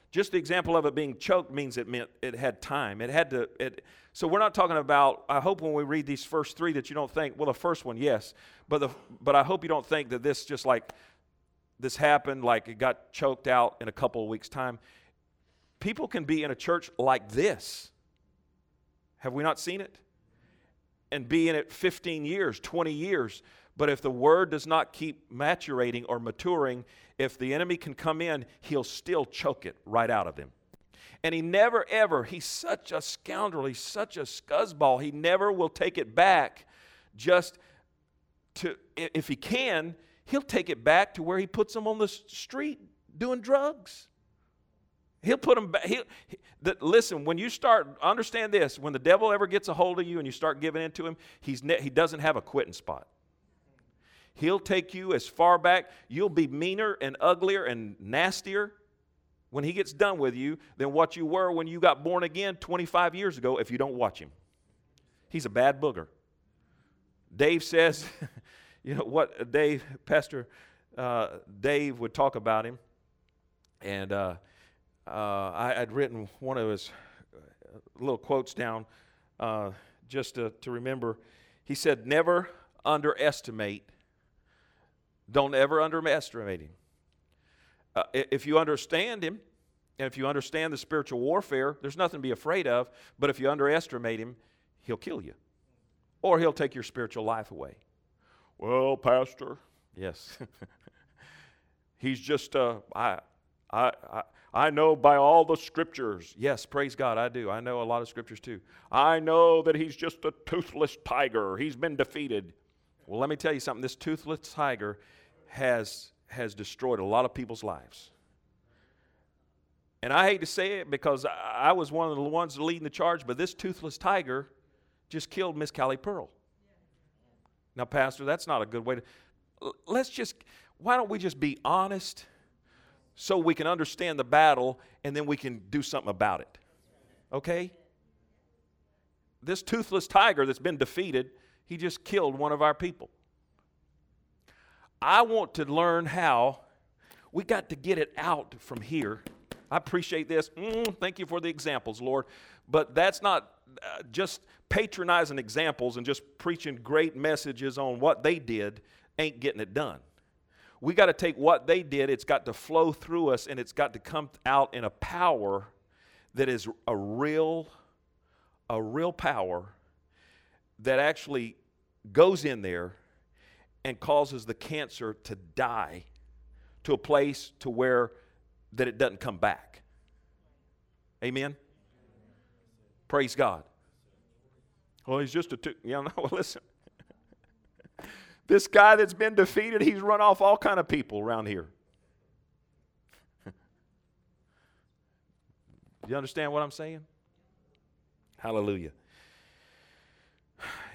means it had time. So we're not talking about, I hope when we read these first three that you don't think, well, the first one, yes. But I hope you don't think that this just like, this happened, like it got choked out in a couple of weeks' time. People can be in a church like this. Have we not seen it? And be in it 15 years, 20 years. But if the word does not keep maturating or maturing, if the enemy can come in, he'll still choke it right out of them. And he never ever, he's such a scoundrel, he's such a scuzzball, he never will take it back just to, if he can, he'll take it back to where he puts them on the street doing drugs. He'll put them back. Listen, when you start, understand this, when the devil ever gets a hold of you and you start giving in to him, he doesn't have a quitting spot. He'll take you as far back. You'll be meaner and uglier and nastier when he gets done with you than what you were when you got born again 25 years ago if you don't watch him. He's a bad booger. Dave says, Pastor Dave would talk about him, and I'd written one of his little quotes down just to remember. He said, don't ever underestimate him. If you understand him, and if you understand the spiritual warfare, there's nothing to be afraid of. But if you underestimate him, he'll kill you. Or he'll take your spiritual life away. Well, Pastor, yes. He's just, I know by all the scriptures. Yes, praise God, I do. I know a lot of scriptures too. I know that he's just a toothless tiger. He's been defeated. Well, let me tell you something. This toothless tiger has destroyed a lot of people's lives. And I hate to say it because I was one of the ones leading the charge, but this toothless tiger just killed Miss Callie Pearl. Now, Pastor, that's not a good way to... Why don't we just be honest so we can understand the battle and then we can do something about it? Okay? This toothless tiger that's been defeated, he just killed one of our people. I want to learn how. We got to get it out from here. I appreciate this. Thank you for the examples, Lord. But that's not just patronizing examples and just preaching great messages on what they did ain't getting it done. We got to take what they did, it's got to flow through us, and it's got to come out in a power that is a real power that actually goes in there and causes the cancer to die to a place to where that it doesn't come back. Amen? Praise God. Well, he's just listen. This guy that's been defeated, he's run off all kind of people around here. You understand what I'm saying? Hallelujah.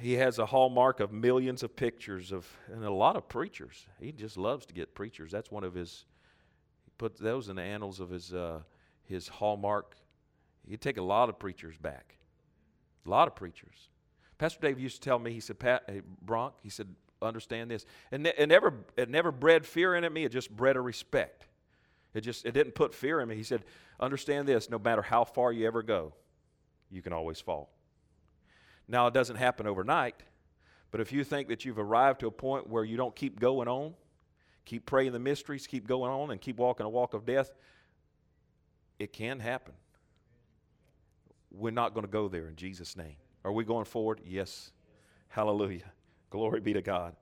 he has a hallmark of millions of pictures of, and a lot of preachers. He just loves to get preachers. That's one of his, he put those in the annals of his hallmark. He'd take a lot of preachers back. A lot of preachers. Pastor Dave used to tell me, he said, hey, Bronk, he said, understand this. And it never bred fear in me, it just bred a respect. It didn't put fear in me. He said, understand this, no matter how far you ever go, you can always fall. Now, it doesn't happen overnight, but if you think that you've arrived to a point where you don't keep going on, keep praying the mysteries, keep going on, and keep walking a walk of death, it can happen. We're not going to go there in Jesus' name. Are we going forward? Yes. Hallelujah. Glory be to God.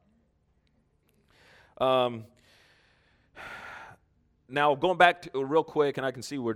Now, going back to real quick, and I can see we've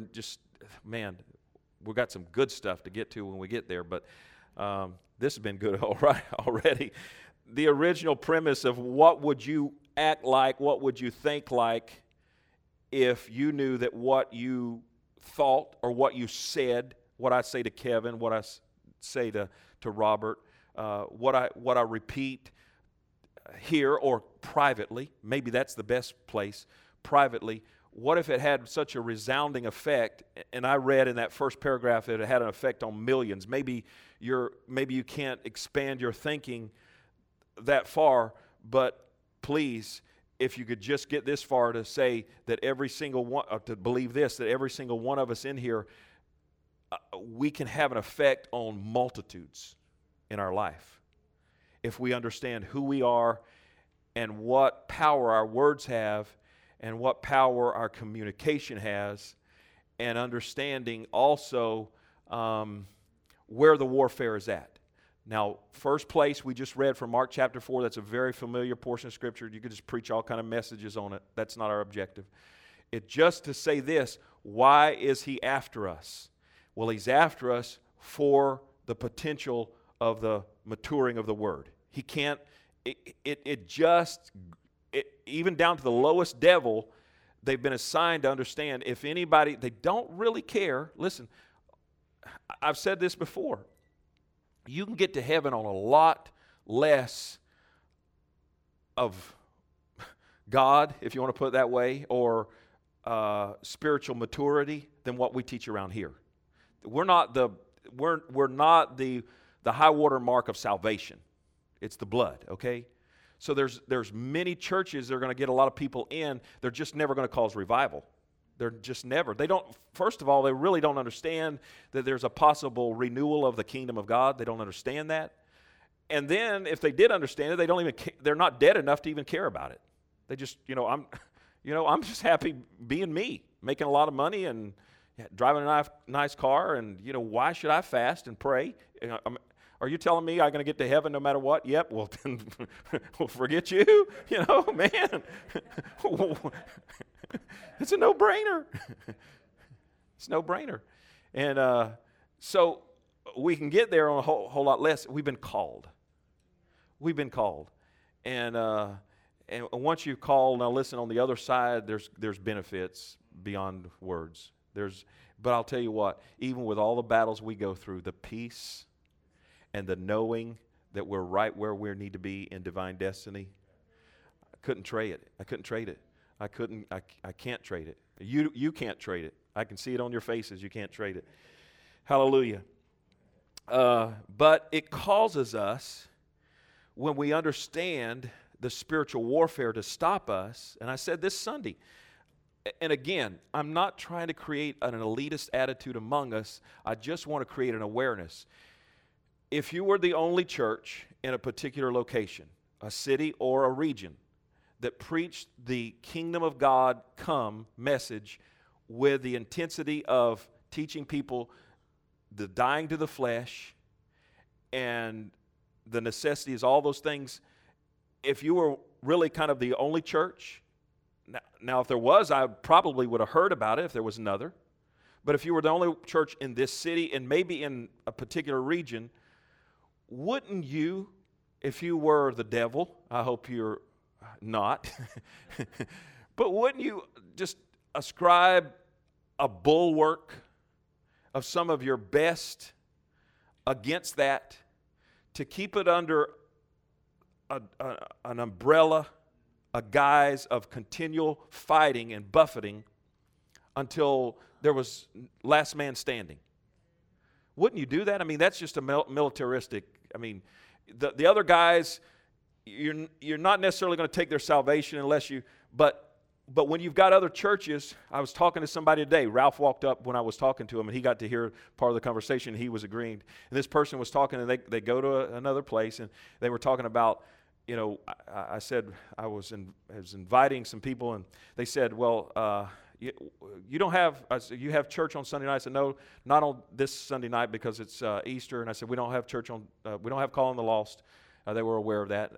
got some good stuff to get to when we get there, but this has been good already. The original premise of what would you act like, what would you think like if you knew that what you thought or what you said, what I say to Kevin, what I say to Robert, what I repeat here or privately, maybe that's the best place, privately, what if it had such a resounding effect? And I read in that first paragraph that it had an effect on millions. Maybe you can't expand your thinking that far, but please, if you could just get this far to say that every single one, to believe this, that every single one of us in here, we can have an effect on multitudes in our life if we understand who we are and what power our words have and what power our communication has, and understanding also where the warfare is at. Now, first place we just read from Mark chapter 4, that's a very familiar portion of Scripture. You could just preach all kind of messages on it. That's not our objective. It's just to say this, why is he after us? Well, he's after us for the potential of the maturing of the Word. He can't, even down to the lowest devil, they've been assigned to understand if anybody, they don't really care. Listen, I've said this before. You can get to heaven on a lot less of God, if you want to put it that way, or spiritual maturity than what we teach around here. We're not the high water mark of salvation. It's the blood, okay? So there's many churches that are going to get a lot of people in. They're just never going to cause revival. They're just never. They don't. First of all, they really don't understand that there's a possible renewal of the kingdom of God. They don't understand that. And then, if they did understand it, they don't even. They're not dead enough to even care about it. They just, I'm just happy being me, making a lot of money and driving a nice car. And why should I fast and pray? Are you telling me I'm going to get to heaven no matter what? Yep. Well, then we'll forget you. Man. It's a no-brainer. It's a no-brainer. And so we can get there on a whole lot less. We've been called. We've been called. And once you're called, now listen, on the other side, there's benefits beyond words. But I'll tell you what, even with all the battles we go through, the peace and the knowing that we're right where we need to be in divine destiny, I couldn't trade it. I can't trade it. You can't trade it. I can see it on your faces. You can't trade it. Hallelujah. But it causes us, when we understand the spiritual warfare, to stop us. And I said this Sunday. And again, I'm not trying to create an elitist attitude among us. I just want to create an awareness. If you were the only church in a particular location, a city or a region, that preached the kingdom of God come message with the intensity of teaching people the dying to the flesh and the necessities, all those things, if you were really kind of the only church, now if there was, I probably would have heard about it if there was another. But if you were the only church in this city and maybe in a particular region, wouldn't you, if you were the devil, I hope you're not, but wouldn't you just ascribe a bulwark of some of your best against that to keep it under an umbrella, a guise of continual fighting and buffeting until there was last man standing. Wouldn't you do that? I mean, that's just a militaristic. I mean, the other guys, you're not necessarily going to take their salvation unless you, but when you've got other churches, I was talking to somebody today. Ralph walked up when I was talking to him, and he got to hear part of the conversation. He was agreeing. And this person was talking, and they go to another place, and they were talking about, you know, I said I was inviting some people, and they said, well, you don't have, you have church on Sunday night. I said, no, not on this Sunday night because it's Easter. And I said, we don't have church on, we don't have Call on the Lost. They were aware of that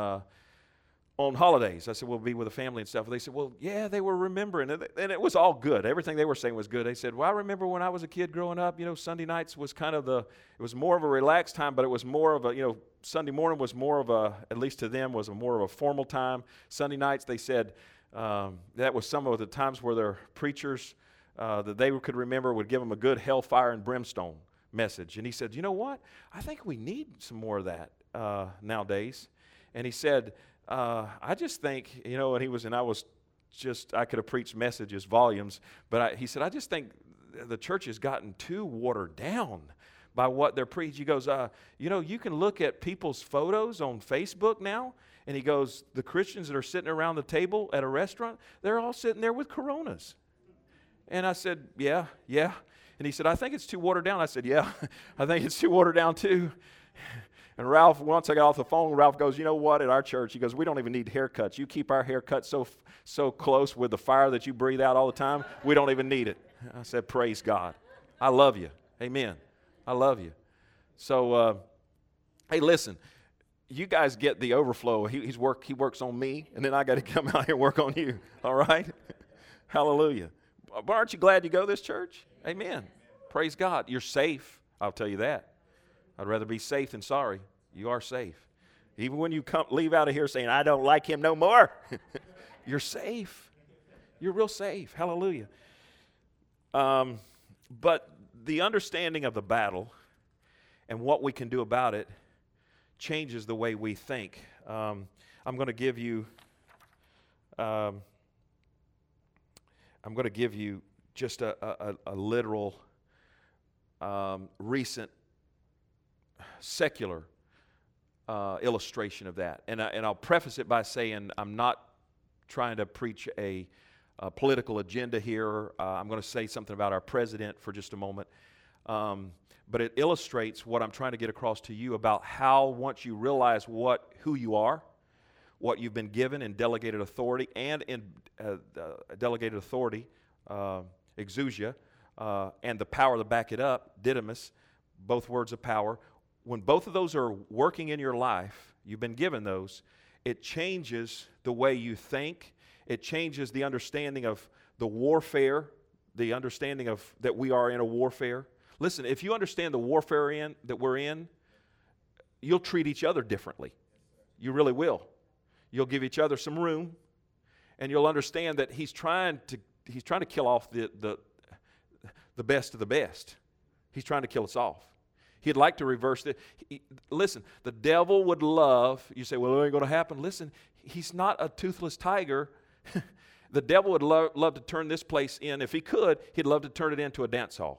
on holidays. I said, we'll be with the family and stuff. They said, well, yeah, they were remembering. And it was all good. Everything they were saying was good. They said, well, I remember when I was a kid growing up, you know, Sunday nights was kind of it was more of a relaxed time, but it was more of a, you know, Sunday morning was more of a, at least to them, was more of a formal time. Sunday nights, they said, that was some of the times where their preachers that they could remember would give them a good hellfire and brimstone message. And he said, you know what? I think we need some more of that nowadays. And he said, I just think, you know, I could have preached messages, volumes, but he said, I just think the church has gotten too watered down by what they're preaching. He goes, you know, you can look at people's photos on Facebook now, and he goes, the Christians that are sitting around the table at a restaurant, they're all sitting there with Coronas. And I said, yeah. And he said, I think it's too watered down. I said, yeah, I think it's too watered down too. And Ralph, once I got off the phone, Ralph goes, you know what, at our church, he goes, we don't even need haircuts. You keep our haircuts so close with the fire that you breathe out all the time, we don't even need it. I said, praise God. I love you. Amen. I love you. So, hey, listen, you guys get the overflow. He works on me, and then I got to come out here and work on you. All right? Hallelujah. But aren't you glad you go to this church? Amen. Praise God. You're safe. I'll tell you that. I'd rather be safe than sorry. You are safe. Even when you leave out of here saying, I don't like him no more, you're safe. You're real safe. Hallelujah. But the understanding of the battle and what we can do about it changes the way we think. I'm going to give you just a literal recent secular illustration of that. And I'll preface it by saying I'm not trying to preach a political agenda here. I'm going to say something about our president for just a moment. But it illustrates what I'm trying to get across to you about how once you realize who you are, what you've been given in delegated authority and in delegated authority, exousia, and the power to back it up, didymus, both words of power. When both of those are working in your life, you've been given those, it changes the way you think. It changes the understanding of the warfare, the understanding of that we are in a warfare. Listen, if you understand the warfare that we're in, you'll treat each other differently. You really will. You'll give each other some room, and you'll understand that he's trying to kill off the best of the best. He's trying to kill us off. He'd like to reverse it. Listen, the devil would love, you say, well, it ain't going to happen. Listen, he's not a toothless tiger. The devil would love to turn this place in. If he could, he'd love to turn it into a dance hall.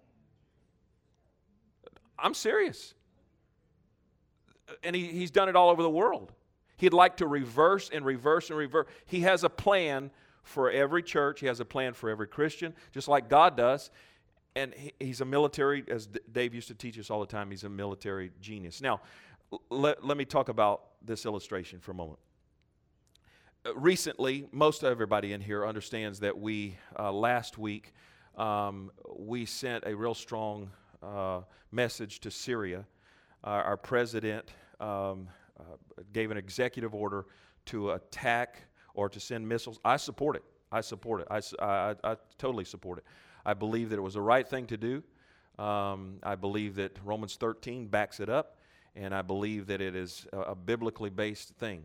I'm serious. And he's done it all over the world. He'd like to reverse and reverse and reverse. He has a plan for every church. He has a plan for every Christian, just like God does. And he's a military, as Dave used to teach us all the time, he's a military genius. Now, let me talk about this illustration for a moment. Recently, most everybody in here understands that we, last week, we sent a real strong message to Syria. Our president gave an executive order to attack or to send missiles. I support it. I totally support it. I believe that it was the right thing to do. I believe that Romans 13 backs it up, and I believe that it is a biblically based thing.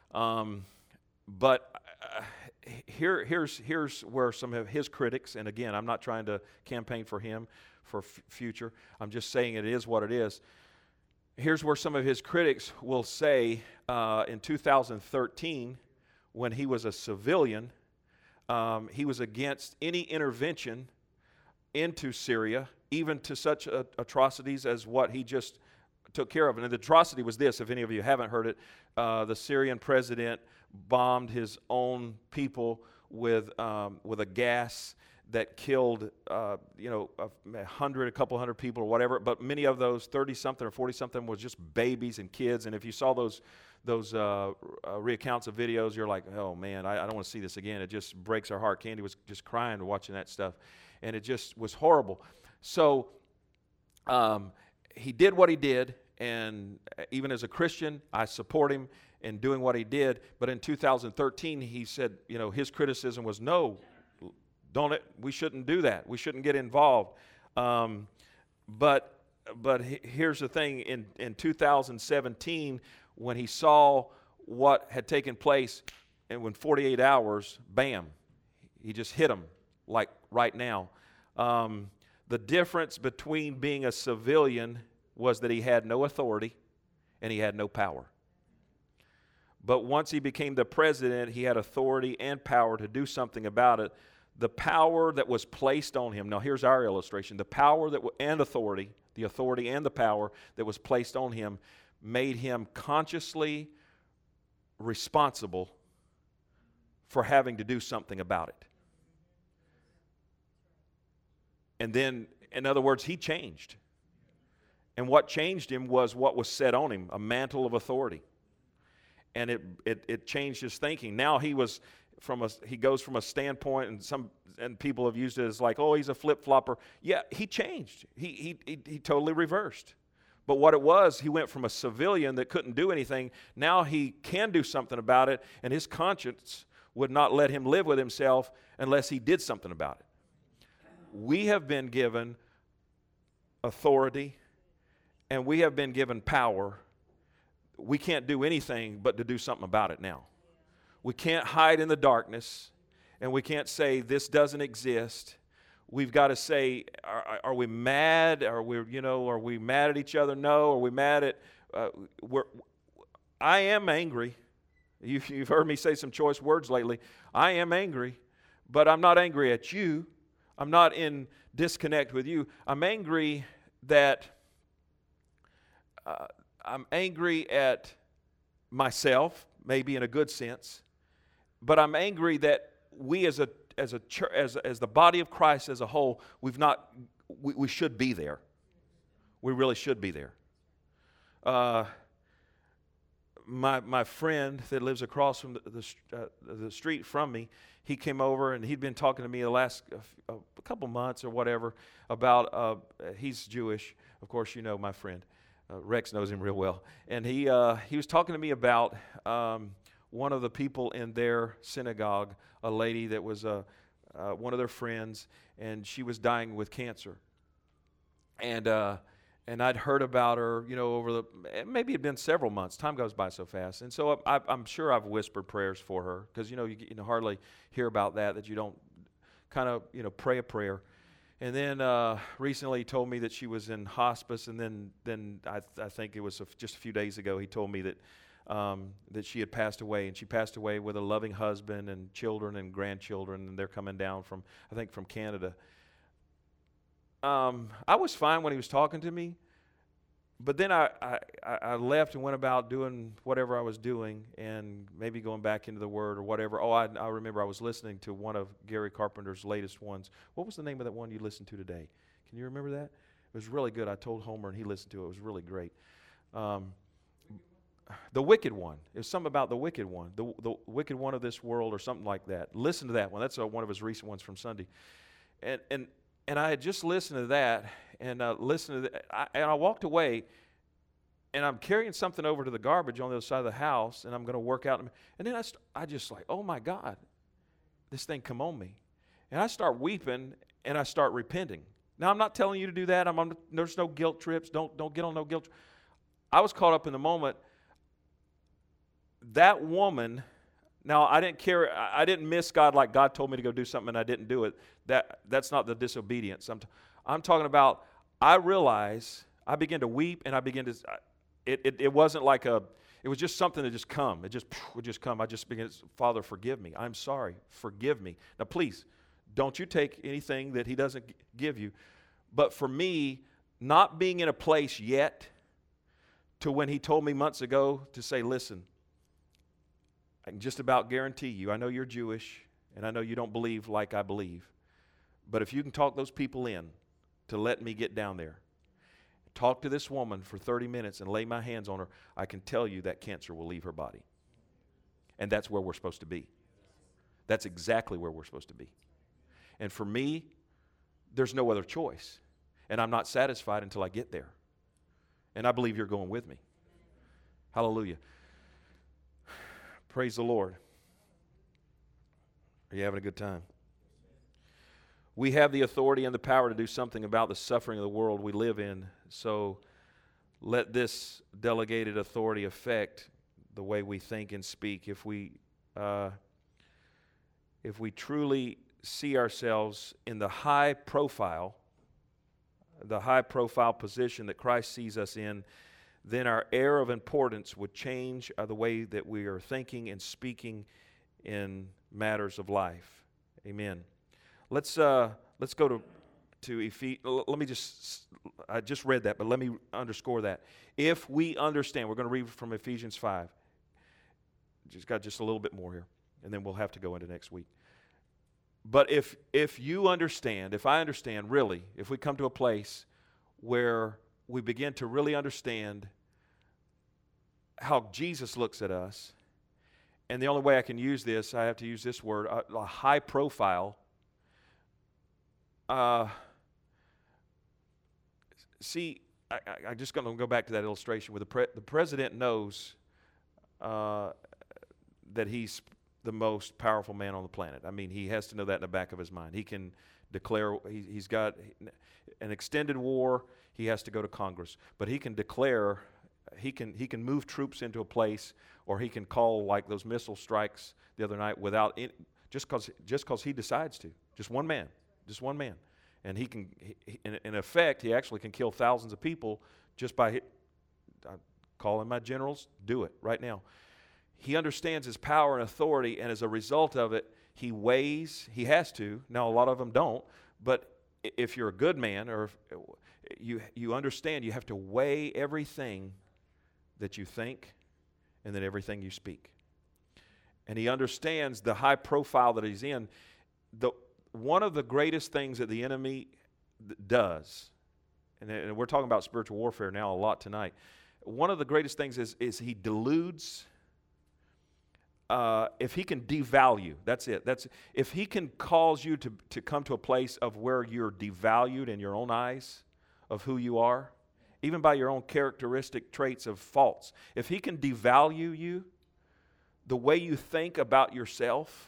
But here's where some of his critics, and again, I'm not trying to campaign for him for future. I'm just saying it is what it is. Here's where some of his critics will say in 2013, when he was a civilian, he was against any intervention into Syria, even to such atrocities as what he just took care of. And the atrocity was this, if any of you haven't heard it, the Syrian president bombed his own people with a gas that killed, a couple hundred people or whatever. But many of those, 30-something or 40-something, was just babies and kids. And if you saw those recounts of videos, you're like, oh man, I don't want to see this again. It just breaks our heart. Candy was just crying watching that stuff, and it just was horrible. So he did what he did, and even as a Christian, I support him in doing what he did. But in 2013, he said, his criticism was, no, we shouldn't do that. We shouldn't get involved. But here's the thing. In 2017, when he saw what had taken place, and when 48 hours, bam, he just hit him like right now. The difference between being a civilian was that he had no authority and he had no power. But once he became the president, he had authority and power to do something about it. The power that was placed on him, now here's our illustration, the power and authority, the authority and the power that was placed on him made him consciously responsible for having to do something about it. And then, in other words, he changed. And what changed him was what was set on him, a mantle of authority. And it changed his thinking. Now he goes from a standpoint, and people have used it as like, oh, he's a flip-flopper. Yeah, he changed. He totally reversed. But what it was, he went from a civilian that couldn't do anything. Now he can do something about it, and his conscience would not let him live with himself unless he did something about it. We have been given authority, and we have been given power. We can't do anything but to do something about it now. We can't hide in the darkness, and we can't say this doesn't exist. We've got to say, are we mad? Are we mad at each other? No. Are we mad at? I am angry. You've heard me say some choice words lately. I am angry, but I'm not angry at you. I'm not in disconnect with you. I'm angry that I'm angry at myself, maybe in a good sense, but I'm angry that we as a church, as the body of Christ as a whole, we should be there. We really should be there. My friend that lives across from the street from me, he came over and he'd been talking to me the last a couple months or whatever about, he's Jewish, of course, my friend. Rex knows him real well. And he was talking to me about one of the people in their synagogue, a lady that was one of their friends, and she was dying with cancer. And I'd heard about her, maybe it'd been several months. Time goes by so fast. And so I'm sure I've whispered prayers for her, because, you hardly hear about that you don't kind of, pray a prayer. And then recently he told me that she was in hospice, and then I think it was just a few days ago he told me that she had passed away, and she passed away with a loving husband and children and grandchildren, and they're coming down from Canada. I was fine when he was talking to me, but then I left and went about doing whatever I was doing, and maybe going back into the Word or whatever. Oh, I remember I was listening to one of Gary Carpenter's latest ones. What was the name of that one you listened to today? Can you remember that? It was really good. I told Homer, and he listened to it. It was really great. The Wicked One. It was something about the Wicked One, the Wicked One of this world, or something like that. Listen to that one. That's one of his recent ones from Sunday. And I had just listened to that, and I walked away, and I'm carrying something over to the garbage on the other side of the house, and I'm going to work out. And then I just like, oh my God, this thing come on me. And I start weeping, and I start repenting. Now, I'm not telling you to do that. There's no guilt trips. Don't get on no guilt. I was caught up in the moment. That woman, now I didn't miss God like God told me to go do something and I didn't do it. That's not the disobedience. I'm talking about, I realize, I begin to weep, and It wasn't like it was just something that just come. It just would just come. I just began, Father, forgive me. I'm sorry. Forgive me. Now, please, don't you take anything that he doesn't give you. But for me, not being in a place yet to when he told me months ago to say, listen, I can just about guarantee you, I know you're Jewish, and I know you don't believe like I believe, but if you can talk those people in to let me get down there, talk to this woman for 30 minutes and lay my hands on her, I can tell you that cancer will leave her body. And that's where we're supposed to be. That's exactly where we're supposed to be. And for me, there's no other choice. And I'm not satisfied until I get there. And I believe you're going with me. Hallelujah. Praise the Lord. Are you having a good time? We have the authority and the power to do something about the suffering of the world we live in. So let this delegated authority affect the way we think and speak. If we truly see ourselves in the high profile position that Christ sees us in, then our air of importance would change the way that we are thinking and speaking in matters of life. Amen. Let's go to Ephesians. Let me I just read that, but let me underscore that. If we understand, we're going to read from Ephesians 5. Just got just a little bit more here, and then we'll have to go into next week. But if you understand, if I understand really, if we come to a place where we begin to really understand how Jesus looks at us, and the only way I can use this, I have to use this word, a high profile. See, I'm just going to go back to that illustration where the president knows that he's the most powerful man on the planet. I mean, he has to know that in the back of his mind. He can declare, he's got an extended war, he has to go to Congress. But he can declare, he can move troops into a place, or he can call like those missile strikes the other night without, just because he decides to. Just one man. And he can, in effect, he actually can kill thousands of people just by calling my generals, do it right now. He understands his power and authority, and as a result of it, he has to. Now, a lot of them don't, but if you're a good man, or if you understand you have to weigh everything that you think and then everything you speak. And he understands the high profile that he's in. One of the greatest things that the enemy does, and we're talking about spiritual warfare now a lot tonight, one of the greatest things is he deludes. If he can devalue, that's it. If he can cause you to come to a place of where you're devalued in your own eyes of who you are, even by your own characteristic traits of faults. If he can devalue you, the way you think about yourself,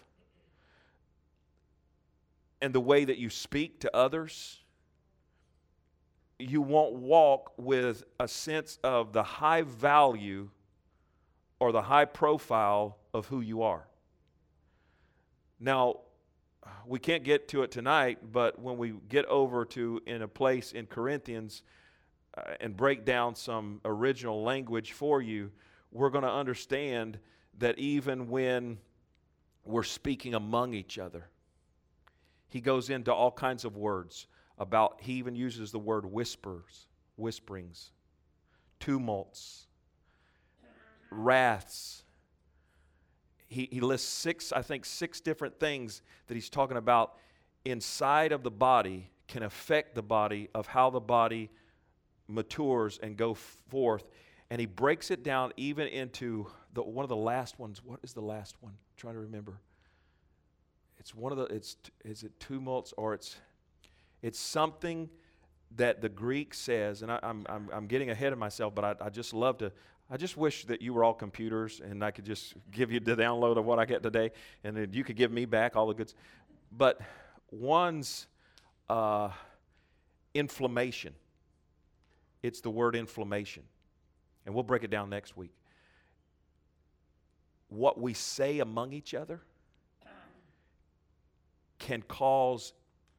and the way that you speak to others, you won't walk with a sense of the high value or the high profile of who you are. Now, we can't get to it tonight, but when we get over to in a place in Corinthians and break down some original language for you, we're going to understand that even when we're speaking among each other, he goes into all kinds of words about, he even uses the word whisperings, tumults, wraths. He lists six different things that he's talking about inside of the body can affect the body, of how the body matures and go forth. And he breaks it down even into one of the last ones. What is the last one? I'm trying to remember. It's one of the, is it tumults, or it's something that the Greek says, and I'm getting ahead of myself, but I just love to, I just wish that you were all computers and I could just give you the download of what I get today, and then you could give me back all the goods. But one's inflammation. It's the word inflammation. And we'll break it down next week. What we say among each other can cause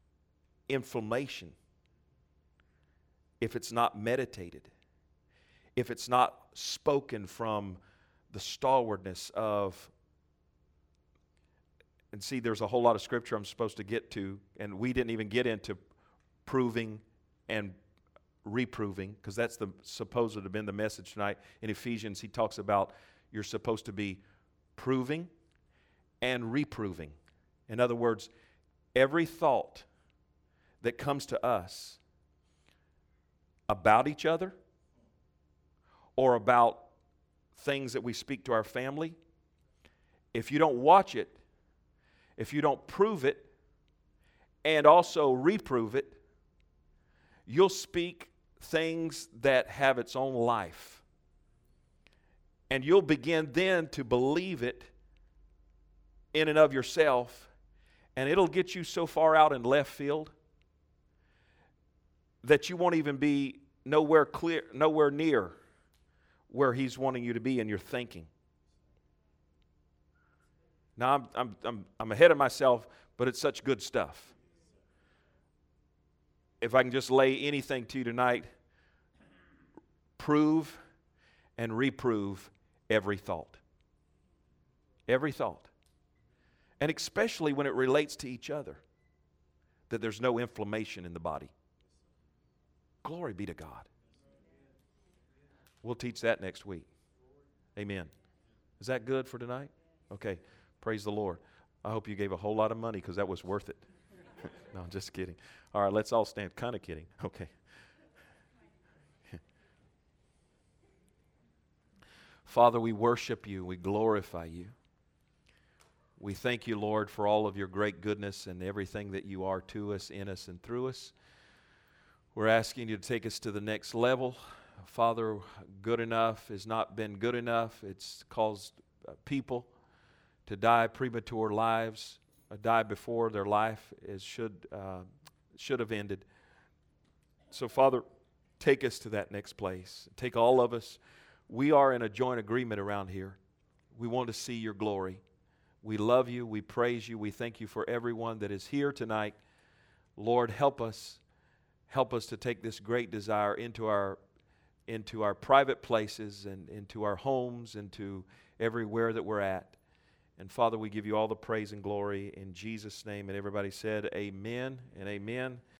inflammation if it's not meditated. if it's not spoken from the stalwartness of, and see, there's a whole lot of scripture I'm supposed to get to, and we didn't even get into proving and reproving, because that's supposed to have been the message tonight. In Ephesians, he talks about you're supposed to be proving and reproving. In other words, every thought that comes to us about each other or about things that we speak to our family, if you don't watch it, if you don't prove it and also reprove it, you'll speak things that have its own life. And you'll begin then to believe it in and of yourself, and it'll get you so far out in left field that you won't even be nowhere near where he's wanting you to be in your thinking. Now, I'm ahead of myself, but it's such good stuff. If I can just lay anything to you tonight, prove and reprove every thought. Every thought. And especially when it relates to each other, that there's no inflammation in the body. Glory be to God. We'll teach that next week. Amen. Is that good for tonight? Okay. Praise the Lord. I hope you gave a whole lot of money because that was worth it. No, I'm just kidding. All right, let's all stand. Kind of kidding. Okay. Father, we worship you. We glorify you. We thank you, Lord, for all of your great goodness and everything that you are to us, in us, and through us. We're asking you to take us to the next level. Father, good enough has not been good enough. It's caused people to die premature lives, die before their life should have ended. So, Father, take us to that next place. Take all of us. We are in a joint agreement around here. We want to see your glory. We love you. We praise you. We thank you for everyone that is here tonight. Lord, help us. Help us to take this great desire into our private places and into our homes, into everywhere that we're at. And Father, we give you all the praise and glory in Jesus' name. And everybody said amen and amen.